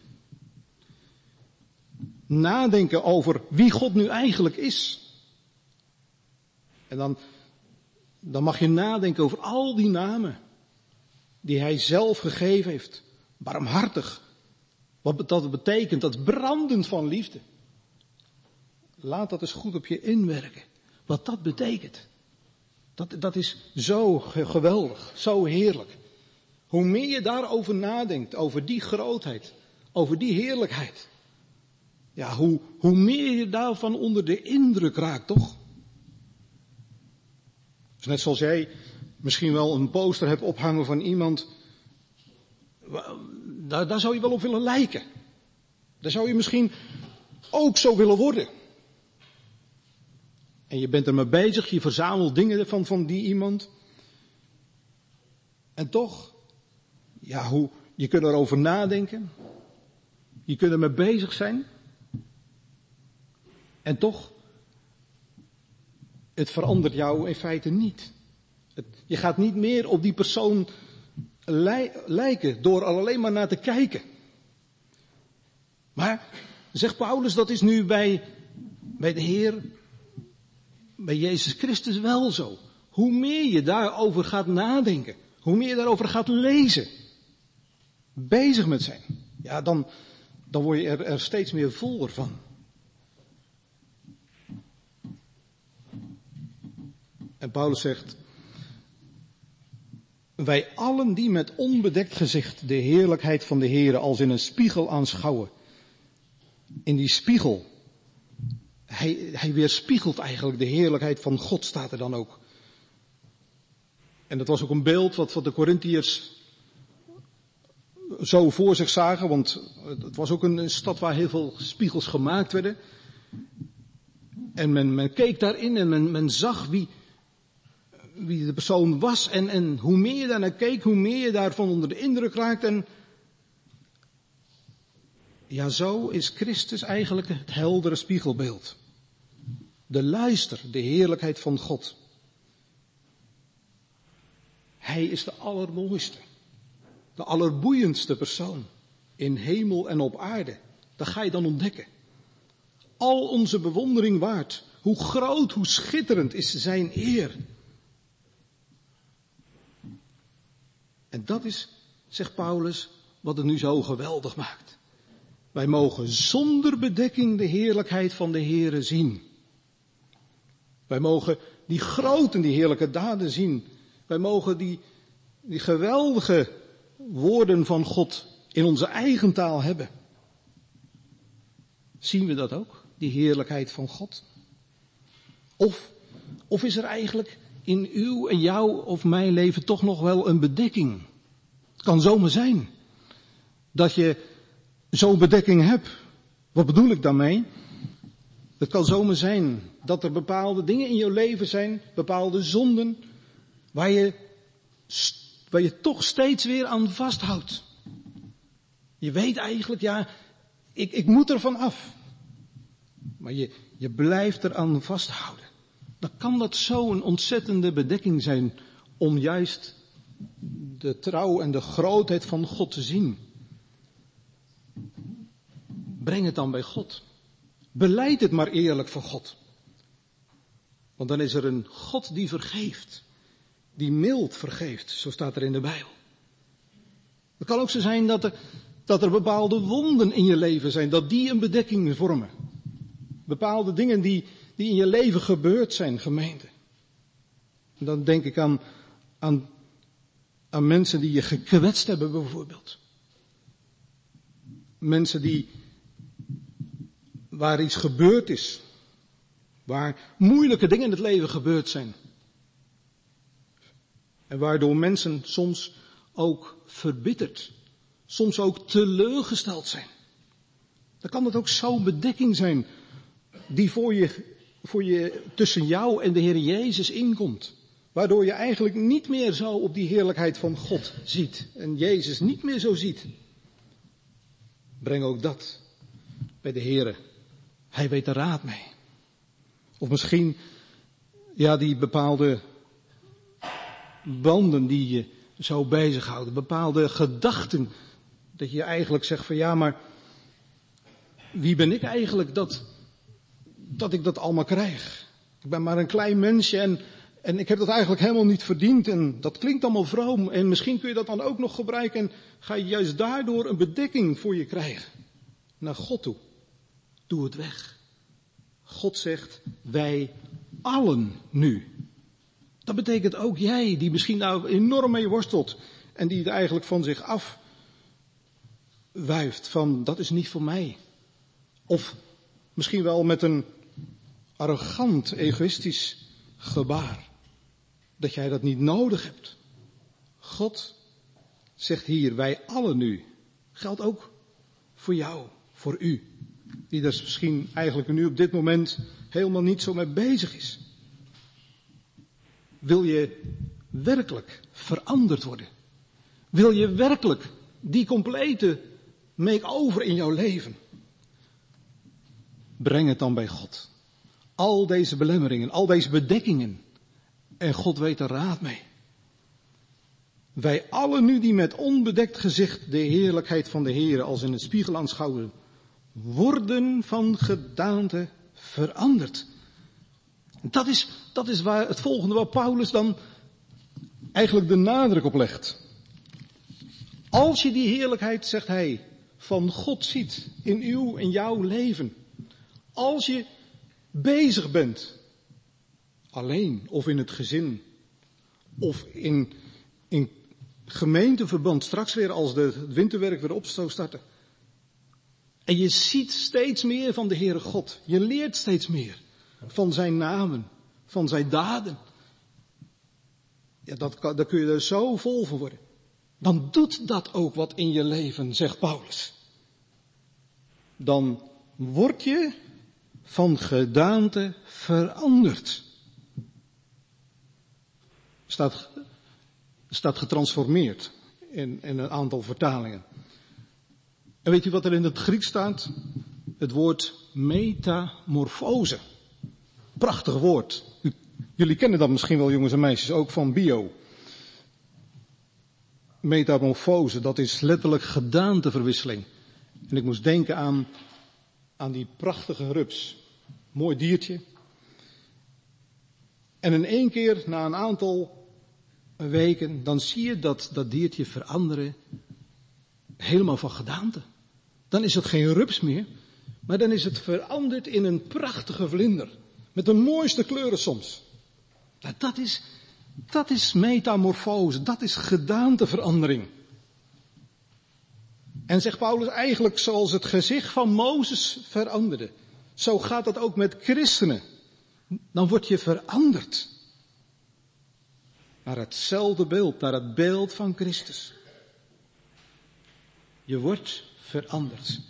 Nadenken over wie God nu eigenlijk is. En dan, dan mag je nadenken over al die namen die Hij zelf gegeven heeft. Barmhartig. Wat dat betekent, dat brandend van liefde. Laat dat eens goed op je inwerken. Wat dat betekent. Dat, dat is zo geweldig, zo heerlijk. Hoe meer je daarover nadenkt, over die grootheid, over die heerlijkheid. Ja, hoe, hoe meer je daarvan onder de indruk raakt, toch? Dus net zoals jij misschien wel een poster hebt ophangen van iemand, daar, daar zou je wel op willen lijken. Daar zou je misschien ook zo willen worden. En je bent er mee bezig, je verzamelt dingen van, van die iemand. En toch, ja, hoe, je kunt erover nadenken. Je kunt er mee bezig zijn. En toch, het verandert jou in feite niet. Het, je gaat niet meer op die persoon li, lijken door er alleen maar naar te kijken. Maar, zegt Paulus, dat is nu bij, bij de Heer, bij Jezus Christus wel zo. Hoe meer je daarover gaat nadenken, hoe meer je daarover gaat lezen, bezig met zijn, ja, dan, dan word je er, er steeds meer vol van. En Paulus zegt, wij allen die met onbedekt gezicht de heerlijkheid van de Heere als in een spiegel aanschouwen. In die spiegel, hij, hij weerspiegelt eigenlijk de heerlijkheid van God, staat er dan ook. En dat was ook een beeld wat, wat de Korintiërs zo voor zich zagen, want het was ook een stad waar heel veel spiegels gemaakt werden. En men, men keek daarin en men, men zag wie, wie de persoon was. En, en hoe meer je daar naar keek, hoe meer je daarvan onder de indruk raakt. En ja, zo is Christus eigenlijk het heldere spiegelbeeld. De luister, de heerlijkheid van God. Hij is de allermooiste, de allerboeiendste persoon in hemel en op aarde. Dat ga je dan ontdekken. Al onze bewondering waard. Hoe groot, hoe schitterend is zijn eer. En dat is, zegt Paulus, wat het nu zo geweldig maakt. Wij mogen zonder bedekking de heerlijkheid van de Heere zien. Wij mogen die grote en die heerlijke daden zien. Wij mogen die, die geweldige woorden van God in onze eigen taal hebben. Zien we dat ook? Die heerlijkheid van God? Of, of is er eigenlijk in uw en jouw of mijn leven toch nog wel een bedekking? Het kan zomaar zijn dat je zo'n bedekking hebt. Wat bedoel ik daarmee? Het kan zomaar zijn dat er bepaalde dingen in je leven zijn, bepaalde zonden, waar je, waar je toch steeds weer aan vasthoudt. Je weet eigenlijk, ja, ik, ik moet er van af. Maar je, je blijft eraan vasthouden. Dan kan dat zo'n ontzettende bedekking zijn om juist de trouw en de grootheid van God te zien. Breng het dan bij God. Belijd het maar eerlijk voor God. Want dan is er een God die vergeeft. Die mild vergeeft, zo staat er in de Bijbel. Het kan ook zo zijn dat er, dat er bepaalde wonden in je leven zijn, dat die een bedekking vormen. Bepaalde dingen die, die in je leven gebeurd zijn, gemeente. En dan denk ik aan, aan, aan mensen die je gekwetst hebben bijvoorbeeld. Mensen die, waar iets gebeurd is. Waar moeilijke dingen in het leven gebeurd zijn. En waardoor mensen soms ook verbitterd, soms ook teleurgesteld zijn. Dan kan het ook zo'n bedekking zijn die voor je, voor je tussen jou en de Heer Jezus inkomt. Waardoor je eigenlijk niet meer zo op die heerlijkheid van God ziet. En Jezus niet meer zo ziet. Breng ook dat bij de Heer. Hij weet er raad mee. Of misschien, ja, die bepaalde banden die je zo bezighouden. Bepaalde gedachten. Dat je eigenlijk zegt van ja, maar wie ben ik eigenlijk dat, dat ik dat allemaal krijg? Ik ben maar een klein mensje en, en ik heb dat eigenlijk helemaal niet verdiend. En dat klinkt allemaal vroom. En misschien kun je dat dan ook nog gebruiken. En ga je juist daardoor een bedekking voor je krijgen. Naar God toe. Doe het weg. God zegt, wij allen nu. Dat betekent ook jij, die misschien nou enorm mee worstelt. En die het eigenlijk van zich af wuift van, dat is niet voor mij. Of misschien wel met een arrogant, egoïstisch gebaar. Dat jij dat niet nodig hebt. God zegt hier, wij allen nu. Geldt ook voor jou, voor u. Die er misschien eigenlijk nu op dit moment helemaal niet zo mee bezig is. Wil je werkelijk veranderd worden? Wil je werkelijk die complete make-over in jouw leven? Breng het dan bij God. Al deze belemmeringen, al deze bedekkingen. En God weet er raad mee. Wij allen nu die met onbedekt gezicht de heerlijkheid van de Heer als in het spiegel aanschouwen, worden van gedaante veranderd. Dat is, dat is waar het volgende waar Paulus dan eigenlijk de nadruk op legt. Als je die heerlijkheid, zegt hij, van God ziet in uw en jouw leven. Als je bezig bent, alleen of in het gezin, of in, in gemeenteverband, straks weer als de, het winterwerk weer op zou starten. En je ziet steeds meer van de Heere God. Je leert steeds meer van zijn namen, van zijn daden. Ja, dat kan, daar kun je er zo vol van worden. Dan doet dat ook wat in je leven, zegt Paulus. Dan word je van gedaante veranderd. Staat, staat getransformeerd in, in een aantal vertalingen. En weet u wat er in het Grieks staat? Het woord metamorfose. Prachtig woord. U, jullie kennen dat misschien wel, jongens en meisjes, ook van bio. Metamorfose, dat is letterlijk gedaanteverwisseling. En ik moest denken aan, aan die prachtige rups. Mooi diertje. En in één keer, na een aantal weken, dan zie je dat dat diertje veranderen. Helemaal van gedaante. Dan is het geen rups meer, maar dan is het veranderd in een prachtige vlinder. Met de mooiste kleuren soms. Nou, dat is, dat is metamorfose, dat is gedaanteverandering. En zegt Paulus eigenlijk zoals het gezicht van Mozes veranderde. Zo gaat dat ook met christenen. Dan word je veranderd. Naar hetzelfde beeld, naar het beeld van Christus. Je wordt veranderd.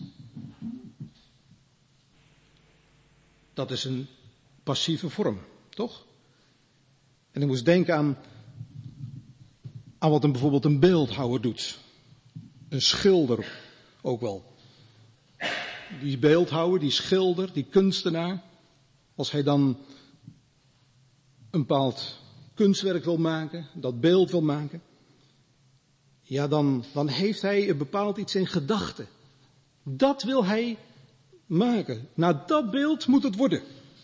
Dat is een passieve vorm, toch? En ik moest denken aan, aan wat een, bijvoorbeeld een beeldhouwer doet. Een schilder ook wel. Die beeldhouwer, die schilder, die kunstenaar. Als hij dan een bepaald kunstwerk wil maken, dat beeld wil maken. Ja, dan, dan heeft hij een bepaald iets in gedachten. Dat wil hij maken. Nou, dat beeld moet het worden.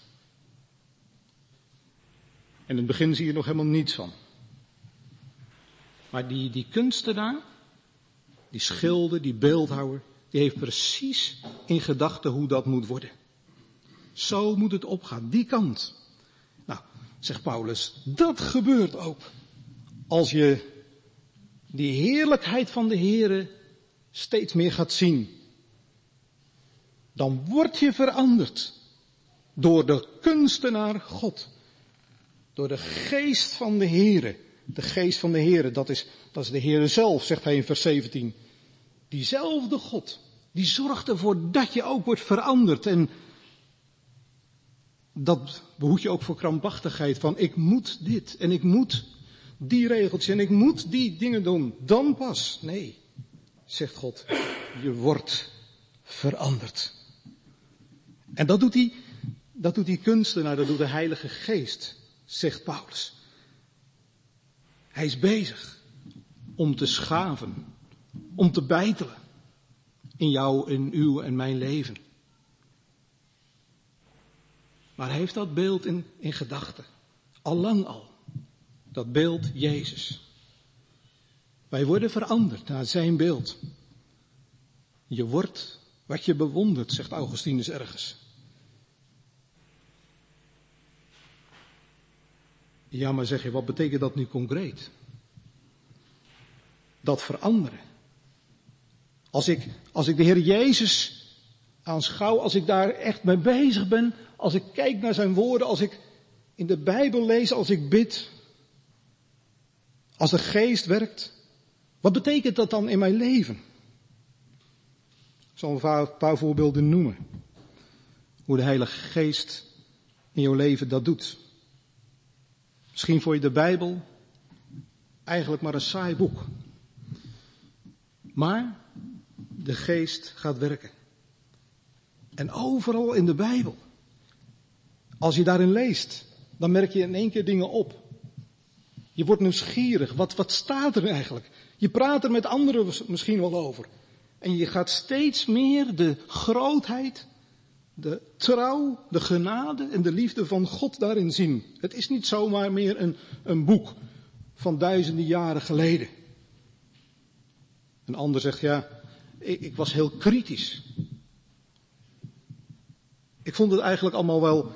En in het begin zie je nog helemaal niets van. Maar die, die kunstenaar, die schilder, die beeldhouwer, die heeft precies in gedachten hoe dat moet worden. Zo moet het opgaan, die kant. Nou, zegt Paulus, dat gebeurt ook. Als je die heerlijkheid van de Heere steeds meer gaat zien. Dan word je veranderd. Door de kunstenaar God. Door de geest van de Heere. De geest van de Heere, dat is, dat is de Heere zelf, zegt hij in vers zeventien. Diezelfde God, die zorgt ervoor dat je ook wordt veranderd. En dat behoed je ook voor krampachtigheid van ik moet dit en ik moet die regeltjes en ik moet die dingen doen. Dan pas. Nee, zegt God, je wordt veranderd. En dat doet die, dat doet die kunstenaar, dat doet de Heilige Geest, zegt Paulus. Hij is bezig om te schaven, om te beitelen in jou, in uw en mijn leven. Maar hij heeft dat beeld in, in gedachten. Allang al. Dat beeld Jezus. Wij worden veranderd naar zijn beeld. Je wordt wat je bewondert, zegt Augustinus ergens. Ja, maar zeg je, wat betekent dat nu concreet? Dat veranderen. Als ik, als ik de Heer Jezus aanschouw, als ik daar echt mee bezig ben, als ik kijk naar zijn woorden, als ik in de Bijbel lees, als ik bid, als de Geest werkt, wat betekent dat dan in mijn leven? Ik zal een paar voorbeelden noemen. Hoe de Heilige Geest in jouw leven dat doet. Misschien vond je de Bijbel eigenlijk maar een saai boek. Maar de Geest gaat werken. En overal in de Bijbel. Als je daarin leest, dan merk je in één keer dingen op. Je wordt nieuwsgierig. Wat, wat staat er eigenlijk? Je praat er met anderen misschien wel over. En je gaat steeds meer de grootheid, de trouw, de genade en de liefde van God daarin zien. Het is niet zomaar meer een, een boek van duizenden jaren geleden. Een ander zegt, ja, ik, ik was heel kritisch. Ik vond het eigenlijk allemaal wel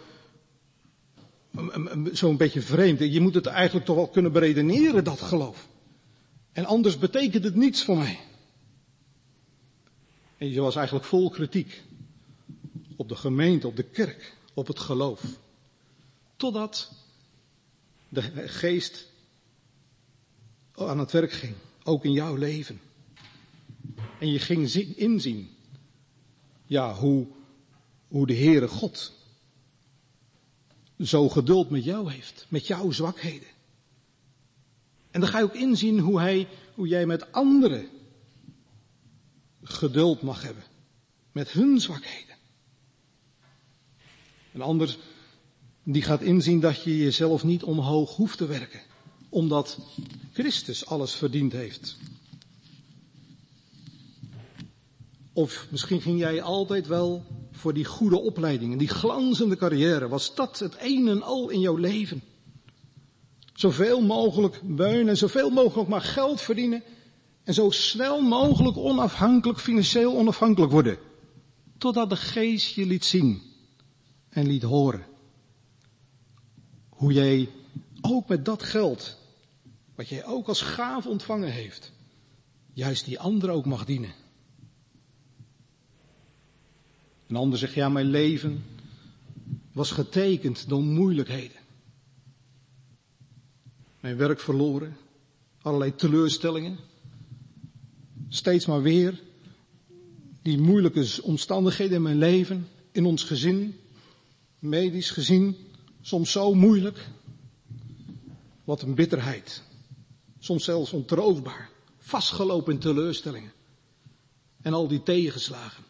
zo'n beetje vreemd. Je moet het eigenlijk toch wel kunnen beredeneren, dat geloof. En anders betekent het niets voor mij. En je was eigenlijk vol kritiek. Op de gemeente, op de kerk, op het geloof. Totdat de Geest aan het werk ging. Ook in jouw leven. En je ging inzien. Ja, hoe, hoe de Heere God zo geduld met jou heeft. Met jouw zwakheden. En dan ga je ook inzien hoe hij, hoe jij met anderen geduld mag hebben. Met hun zwakheden. Een ander die gaat inzien dat je jezelf niet omhoog hoeft te werken. Omdat Christus alles verdiend heeft. Of misschien ging jij altijd wel voor die goede opleiding en die glanzende carrière. Was dat het een en al in jouw leven? Zoveel mogelijk beunen en zoveel mogelijk maar geld verdienen. En zo snel mogelijk onafhankelijk, financieel onafhankelijk worden. Totdat de Geest je liet zien en liet horen. Hoe jij ook met dat geld, wat jij ook als gaaf ontvangen heeft, juist die anderen ook mag dienen. Een ander zegt, ja, mijn leven was getekend door moeilijkheden. Mijn werk verloren, allerlei teleurstellingen. Steeds maar weer die moeilijke omstandigheden in mijn leven, in ons gezin, medisch gezien, soms zo moeilijk. Wat een bitterheid. Soms zelfs ontroostbaar. Vastgelopen in teleurstellingen. En al die tegenslagen.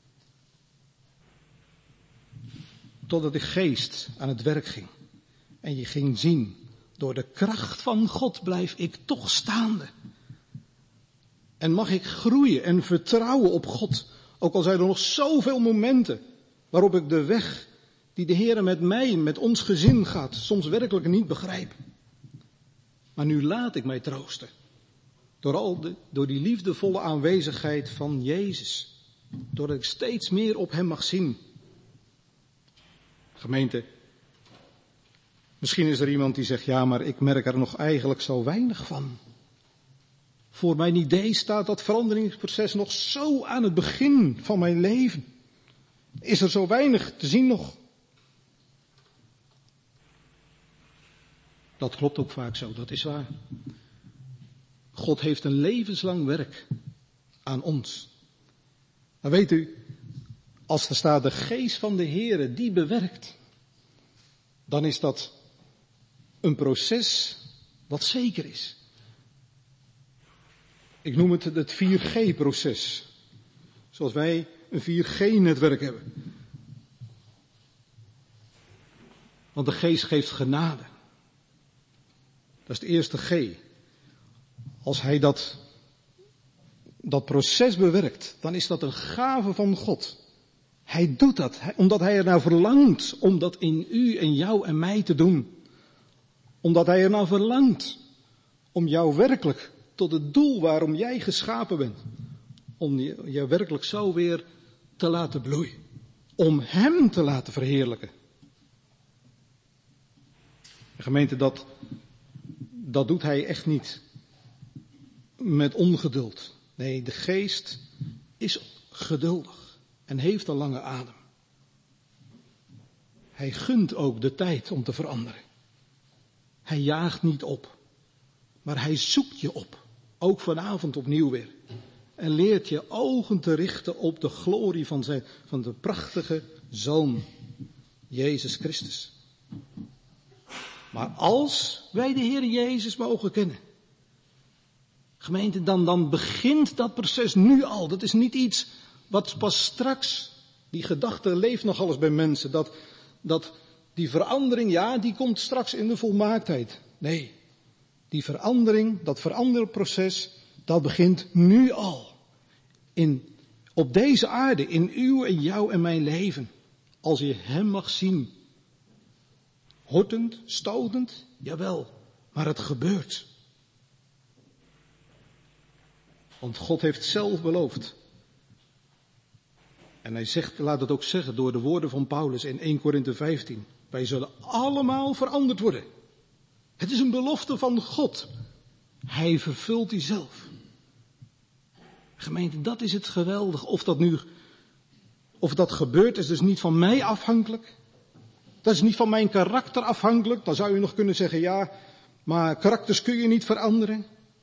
Totdat de geest aan het werk ging. En je ging zien, door de kracht van God blijf ik toch staande. En mag ik groeien en vertrouwen op God. Ook al zijn er nog zoveel momenten waarop ik de weg die de Heer met mij, met ons gezin gaat, soms werkelijk niet begrijp. Maar nu laat ik mij troosten. Door, al de, door die liefdevolle aanwezigheid van Jezus. Doordat ik steeds meer op hem mag zien. Gemeente, misschien is er iemand die zegt, ja, maar ik merk er nog eigenlijk zo weinig van. Voor mijn idee staat dat veranderingsproces nog zo aan het begin van mijn leven. Is er zo weinig te zien nog? Dat klopt ook vaak zo, dat is waar. God heeft een levenslang werk aan ons. Maar weet u, als er staat de geest van de Heere die bewerkt, dan is dat een proces wat zeker is. Ik noem het het vier G proces. Zoals wij een vier G netwerk hebben. Want de geest geeft genade. Dat is de eerste G. Als hij dat, dat proces bewerkt, dan is dat een gave van God. Hij doet dat, omdat hij ernaar verlangt om dat in u en jou en mij te doen. Omdat hij ernaar verlangt om jou werkelijk tot het doel waarom jij geschapen bent. Om je, je werkelijk zo weer te laten bloeien. Om hem te laten verheerlijken. De gemeente, dat, dat doet hij echt niet met ongeduld. Nee, de geest is geduldig en heeft een lange adem. Hij gunt ook de tijd om te veranderen. Hij jaagt niet op, maar hij zoekt je op. Ook vanavond opnieuw weer. En leert je ogen te richten op de glorie van, zijn, van de prachtige Zoon, Jezus Christus. Maar als wij de Heer Jezus mogen kennen, gemeente, dan, dan begint dat proces nu al. Dat is niet iets wat pas straks, die gedachte leeft nog alles bij mensen, dat, dat die verandering, ja, die komt straks in de volmaaktheid. Nee, die verandering, dat veranderproces, dat begint nu al. In, op deze aarde, in uw en jouw en mijn leven. Als je hem mag zien. Hortend, stotend, jawel, maar het gebeurt. Want God heeft zelf beloofd. En hij zegt, laat het ook zeggen door de woorden van Paulus in Eerste Korinthe vijftien. Wij zullen allemaal veranderd worden. Het is een belofte van God. Hij vervult die zelf. Gemeente, dat is het geweldig. Of dat nu, of dat gebeurt, is dus niet van mij afhankelijk. Dat is niet van mijn karakter afhankelijk. Dan zou je nog kunnen zeggen, ja, maar karakters kun je niet veranderen.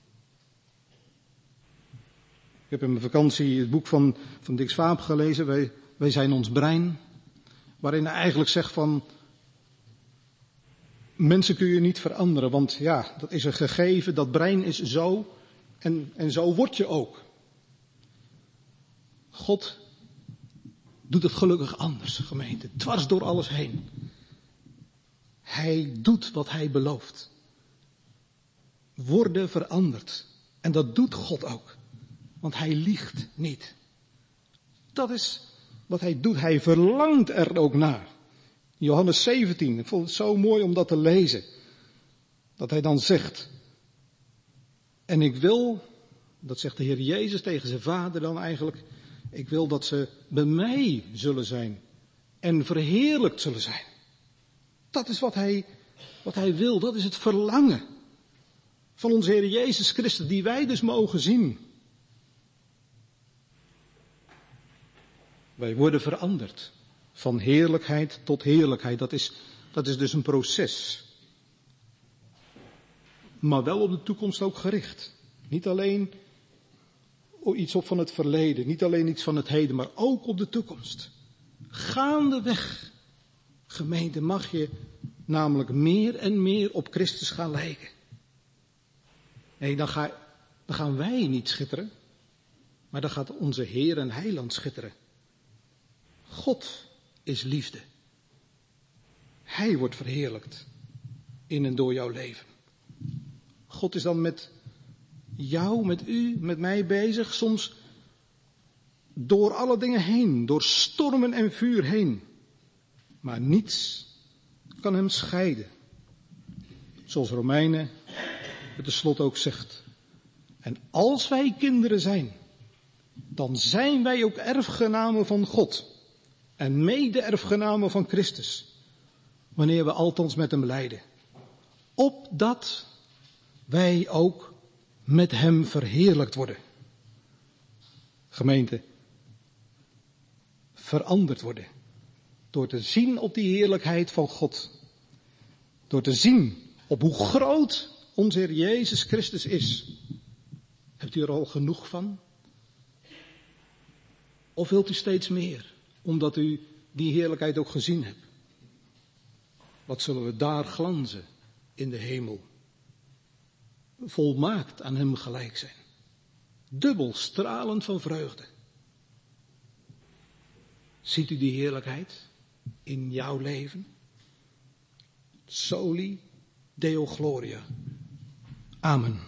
Ik heb in mijn vakantie het boek van, van Dick Swaap gelezen, wij, wij zijn ons brein. Waarin hij eigenlijk zegt van, mensen kun je niet veranderen, want ja, dat is een gegeven, dat brein is zo en, en zo word je ook. God doet het gelukkig anders, gemeente, dwars door alles heen. Hij doet wat hij belooft. Worden veranderd. En dat doet God ook. Want hij liegt niet. Dat is wat hij doet. Hij verlangt er ook naar. Johannes zeventien, ik vond het zo mooi om dat te lezen. Dat hij dan zegt. En ik wil, dat zegt de Heer Jezus tegen zijn vader dan eigenlijk. Ik wil dat ze bij mij zullen zijn. En verheerlijkt zullen zijn. Dat is wat hij, wat hij wil. Dat is het verlangen van onze Heer Jezus Christus. Die wij dus mogen zien. Wij worden veranderd. Van heerlijkheid tot heerlijkheid. Dat is, dat is dus een proces. Maar wel op de toekomst ook gericht. Niet alleen iets op van het verleden. Niet alleen iets van het heden. Maar ook op de toekomst. Gaandeweg, gemeente, mag je namelijk meer en meer op Christus gaan lijken. Nee, dan, ga, dan gaan wij niet schitteren. Maar dan gaat onze Heer en Heiland schitteren. God is liefde. Hij wordt verheerlijkt in en door jouw leven. God is dan met jou, met u, met mij bezig, soms door alle dingen heen, door stormen en vuur heen. Maar niets kan hem scheiden. Zoals Romeinen het tenslotte ook zegt. En als wij kinderen zijn, dan zijn wij ook erfgenamen van God. En mede-erfgenamen van Christus. Wanneer we althans met hem lijden. Opdat wij ook met hem verheerlijkt worden. Gemeente, veranderd worden. Door te zien op die heerlijkheid van God. Door te zien op hoe groot onze Heer Jezus Christus is. Hebt u er al genoeg van? Of wilt u steeds meer? Omdat u die heerlijkheid ook gezien hebt. Wat zullen we daar glanzen in de hemel? Volmaakt aan hem gelijk zijn. Dubbel stralend van vreugde. Ziet u die heerlijkheid in jouw leven? Soli Deo Gloria. Amen.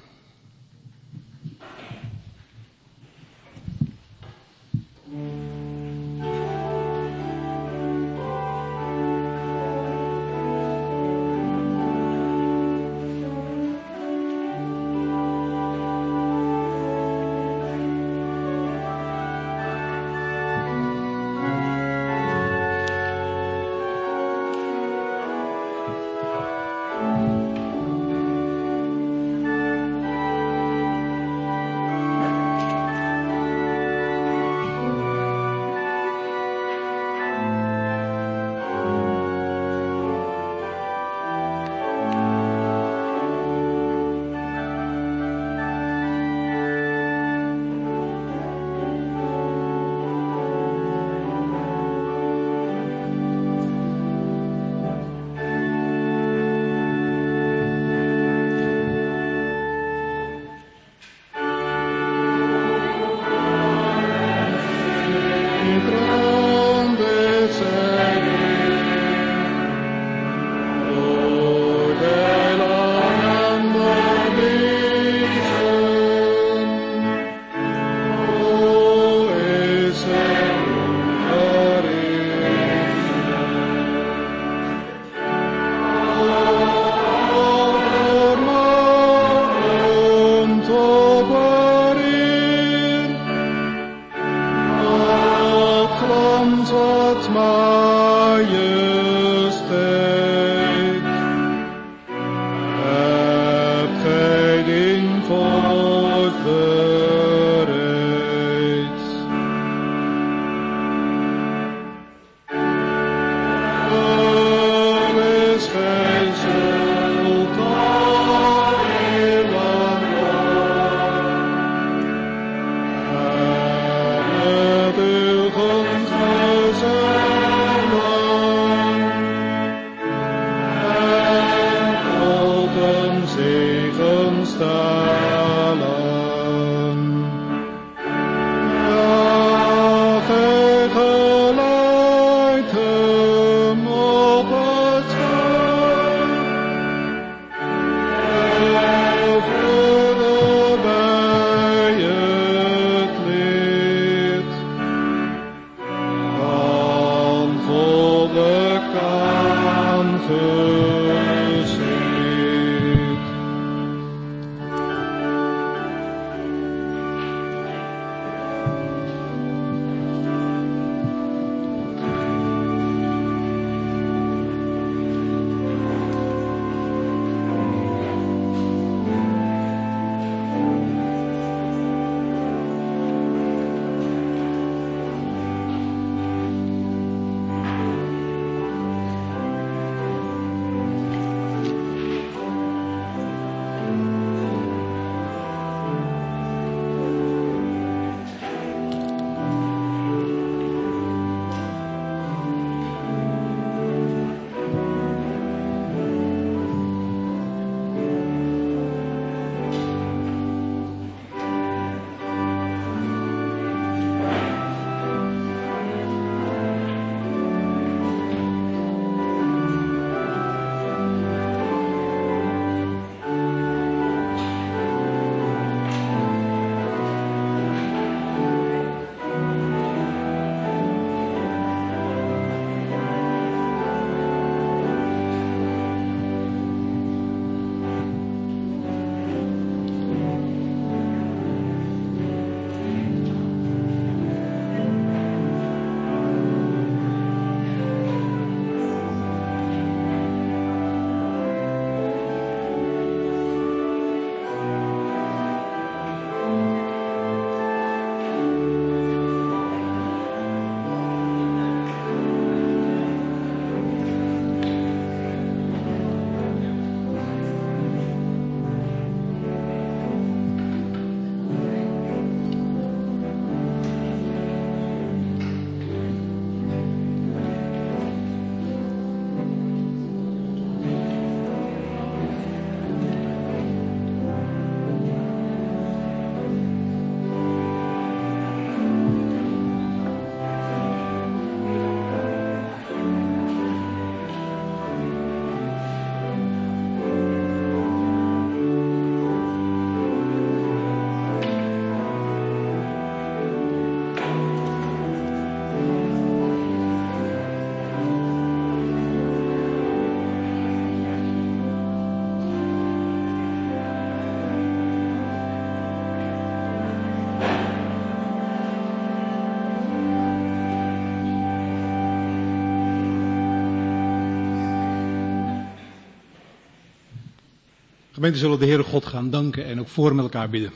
Gemeente, zullen de Heere God gaan danken en ook voor met elkaar bidden.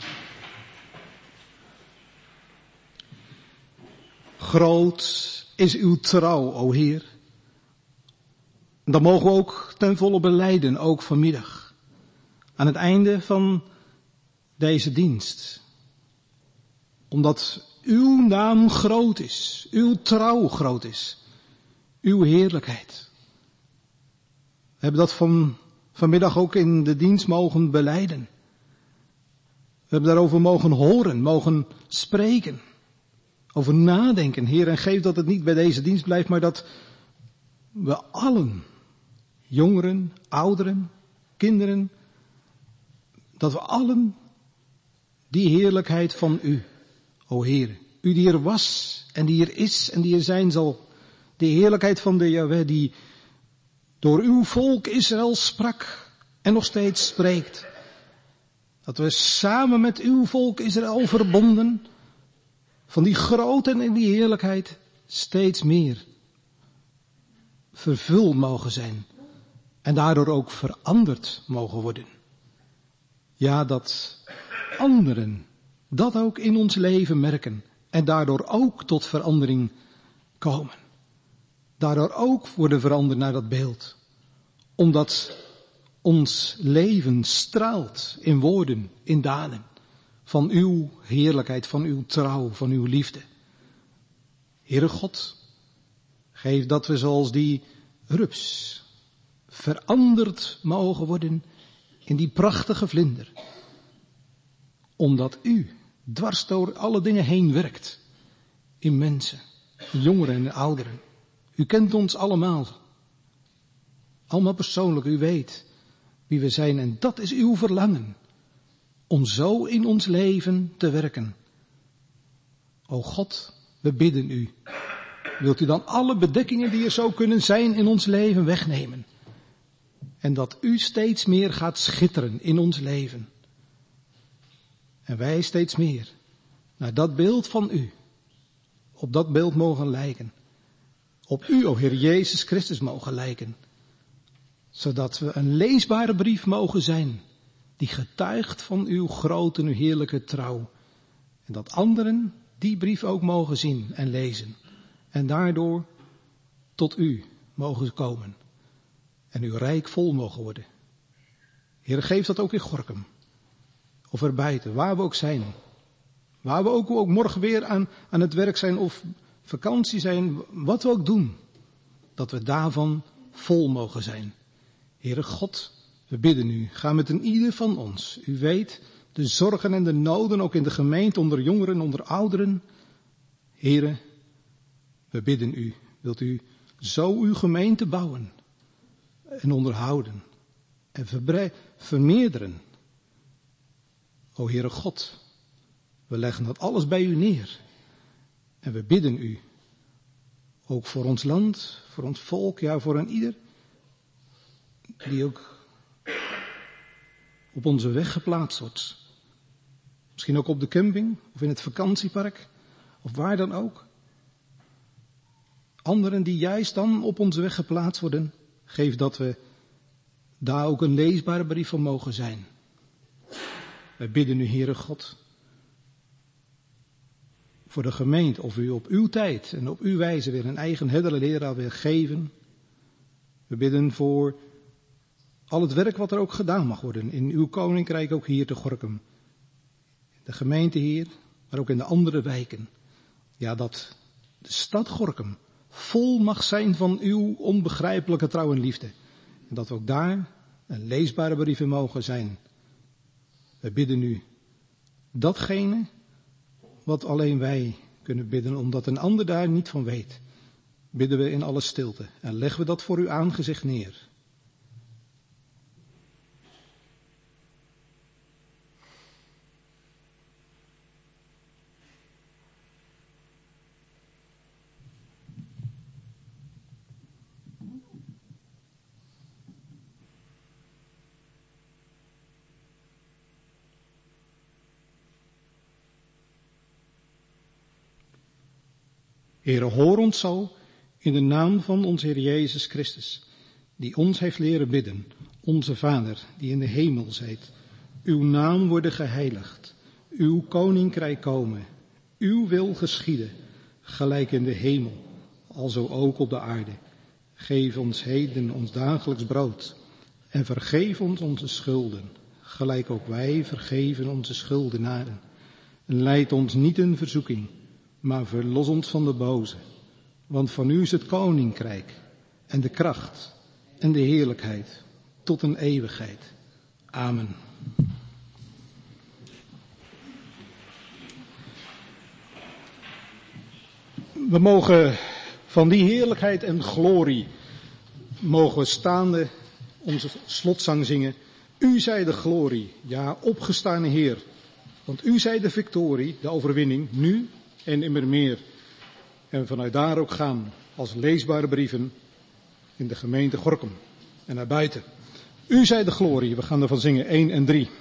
Groot is uw trouw, o Heer. Dat mogen we ook ten volle belijden, ook vanmiddag. Aan het einde van deze dienst. Omdat uw naam groot is, uw trouw groot is, uw heerlijkheid. We hebben dat van, vanmiddag ook in de dienst mogen belijden. We hebben daarover mogen horen, mogen spreken, over nadenken. Heer, en geef dat het niet bij deze dienst blijft, maar dat we allen, jongeren, ouderen, kinderen, dat we allen die heerlijkheid van u, o Heer, u die er was en die er is en die er zijn zal, de heerlijkheid van de Jahweh die door uw volk Israël sprak en nog steeds spreekt. Dat we samen met uw volk Israël verbonden van die grootheid en die heerlijkheid steeds meer vervuld mogen zijn en daardoor ook veranderd mogen worden. Ja, dat anderen dat ook in ons leven merken en daardoor ook tot verandering komen. Daardoor ook worden veranderd naar dat beeld. Omdat ons leven straalt in woorden, in daden. Van uw heerlijkheid, van uw trouw, van uw liefde. Heere God, geef dat we zoals die rups veranderd mogen worden in die prachtige vlinder. Omdat u dwars door alle dingen heen werkt. In mensen, jongeren en ouderen. U kent ons allemaal. Allemaal persoonlijk, u weet wie we zijn en dat is uw verlangen. Om zo in ons leven te werken. O God, we bidden u. Wilt u dan alle bedekkingen die er zo kunnen zijn in ons leven wegnemen. En dat u steeds meer gaat schitteren in ons leven. En wij steeds meer naar dat beeld van u. Op dat beeld mogen lijken. Op u, o Heer Jezus Christus, mogen lijken. Zodat we een leesbare brief mogen zijn. Die getuigt van uw grote en uw heerlijke trouw. En dat anderen die brief ook mogen zien en lezen. En daardoor tot u mogen komen. En uw rijk vol mogen worden. Heer, geef dat ook in Gorinchem. Of erbuiten, waar we ook zijn. Waar we ook, ook morgen weer aan, aan het werk zijn of vakantie zijn, wat we ook doen. Dat we daarvan vol mogen zijn. Heere God, we bidden u, ga met een ieder van ons. U weet de zorgen en de noden ook in de gemeente, onder jongeren, onder ouderen. Heere, we bidden u, wilt u zo uw gemeente bouwen en onderhouden en verbre- vermeerderen. O Heere God, we leggen dat alles bij u neer. En we bidden u, ook voor ons land, voor ons volk, ja voor een ieder, die ook op onze weg geplaatst wordt. Misschien ook op de camping, of in het vakantiepark, of waar dan ook. Anderen die juist dan op onze weg geplaatst worden, geef dat we daar ook een leesbare brief van mogen zijn. Wij bidden u, Heere God, voor de gemeente, of u op uw tijd en op uw wijze weer een eigen herder en leraar wil geven. We bidden voor al het werk wat er ook gedaan mag worden in uw koninkrijk, ook hier te Gorinchem. De gemeente hier, maar ook in de andere wijken. Ja, dat de stad Gorinchem vol mag zijn van uw onbegrijpelijke trouw en liefde. En dat we ook daar een leesbare brief in mogen zijn. We bidden u datgene wat alleen wij kunnen bidden, omdat een ander daar niet van weet. Bidden we in alle stilte en leggen we dat voor uw aangezicht neer. Heere, hoor ons zo in de naam van onze Heer Jezus Christus, die ons heeft leren bidden, Onze Vader, die in de hemel zijt, uw naam worden geheiligd, uw koninkrijk komen, uw wil geschieden, gelijk in de hemel, alzo ook op de aarde. Geef ons heden ons dagelijks brood en vergeef ons onze schulden, gelijk ook wij vergeven onze schuldenaren. En leid ons niet in verzoeking, maar verlos ons van de boze. Want van u is het koninkrijk en de kracht en de heerlijkheid tot een eeuwigheid. Amen. We mogen van die heerlijkheid en glorie, mogen we staande onze slotzang zingen. U zij de glorie, ja, opgestane Heer. Want u zij de victorie, de overwinning, nu en immer meer. En vanuit daar ook gaan als leesbare brieven in de gemeente Gorinchem en naar buiten. U zij de glorie, we gaan ervan zingen één en drie.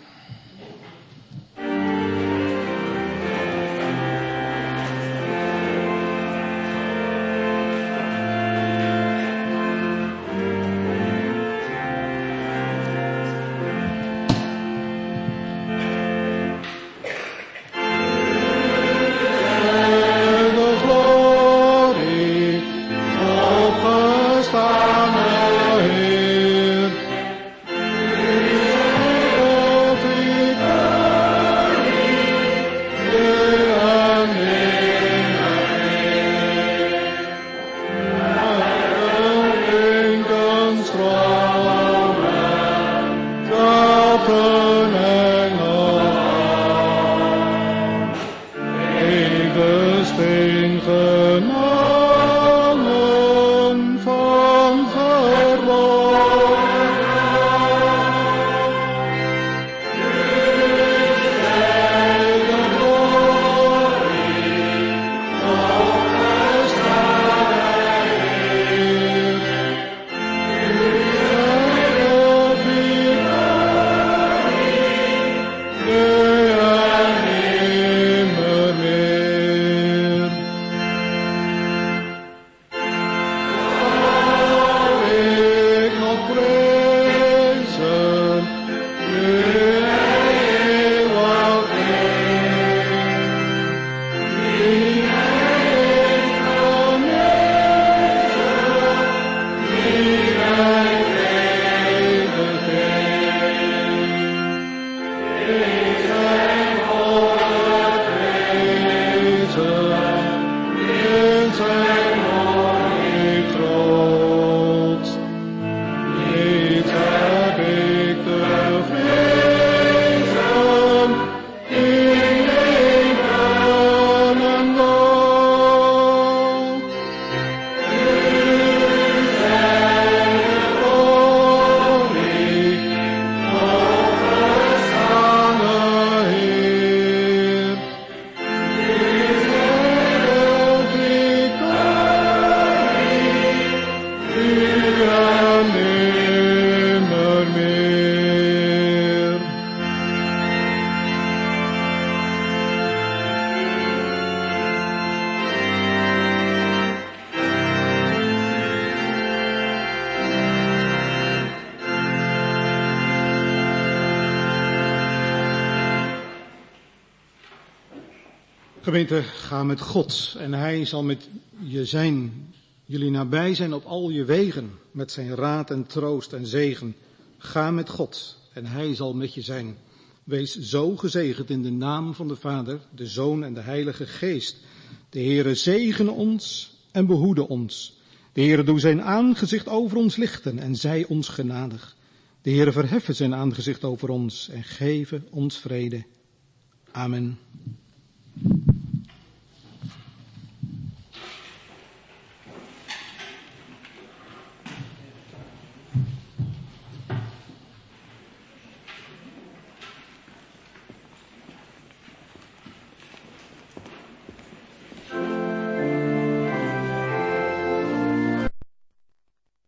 Gemeente, ga met God en hij zal met je zijn, jullie nabij zijn op al je wegen, met zijn raad en troost en zegen. Ga met God en hij zal met je zijn. Wees zo gezegend in de naam van de Vader, de Zoon en de Heilige Geest. De Heere zegene ons en behoede ons. De Heere doe zijn aangezicht over ons lichten en zij ons genadig. De Heere verheffen zijn aangezicht over ons en geven ons vrede. Amen.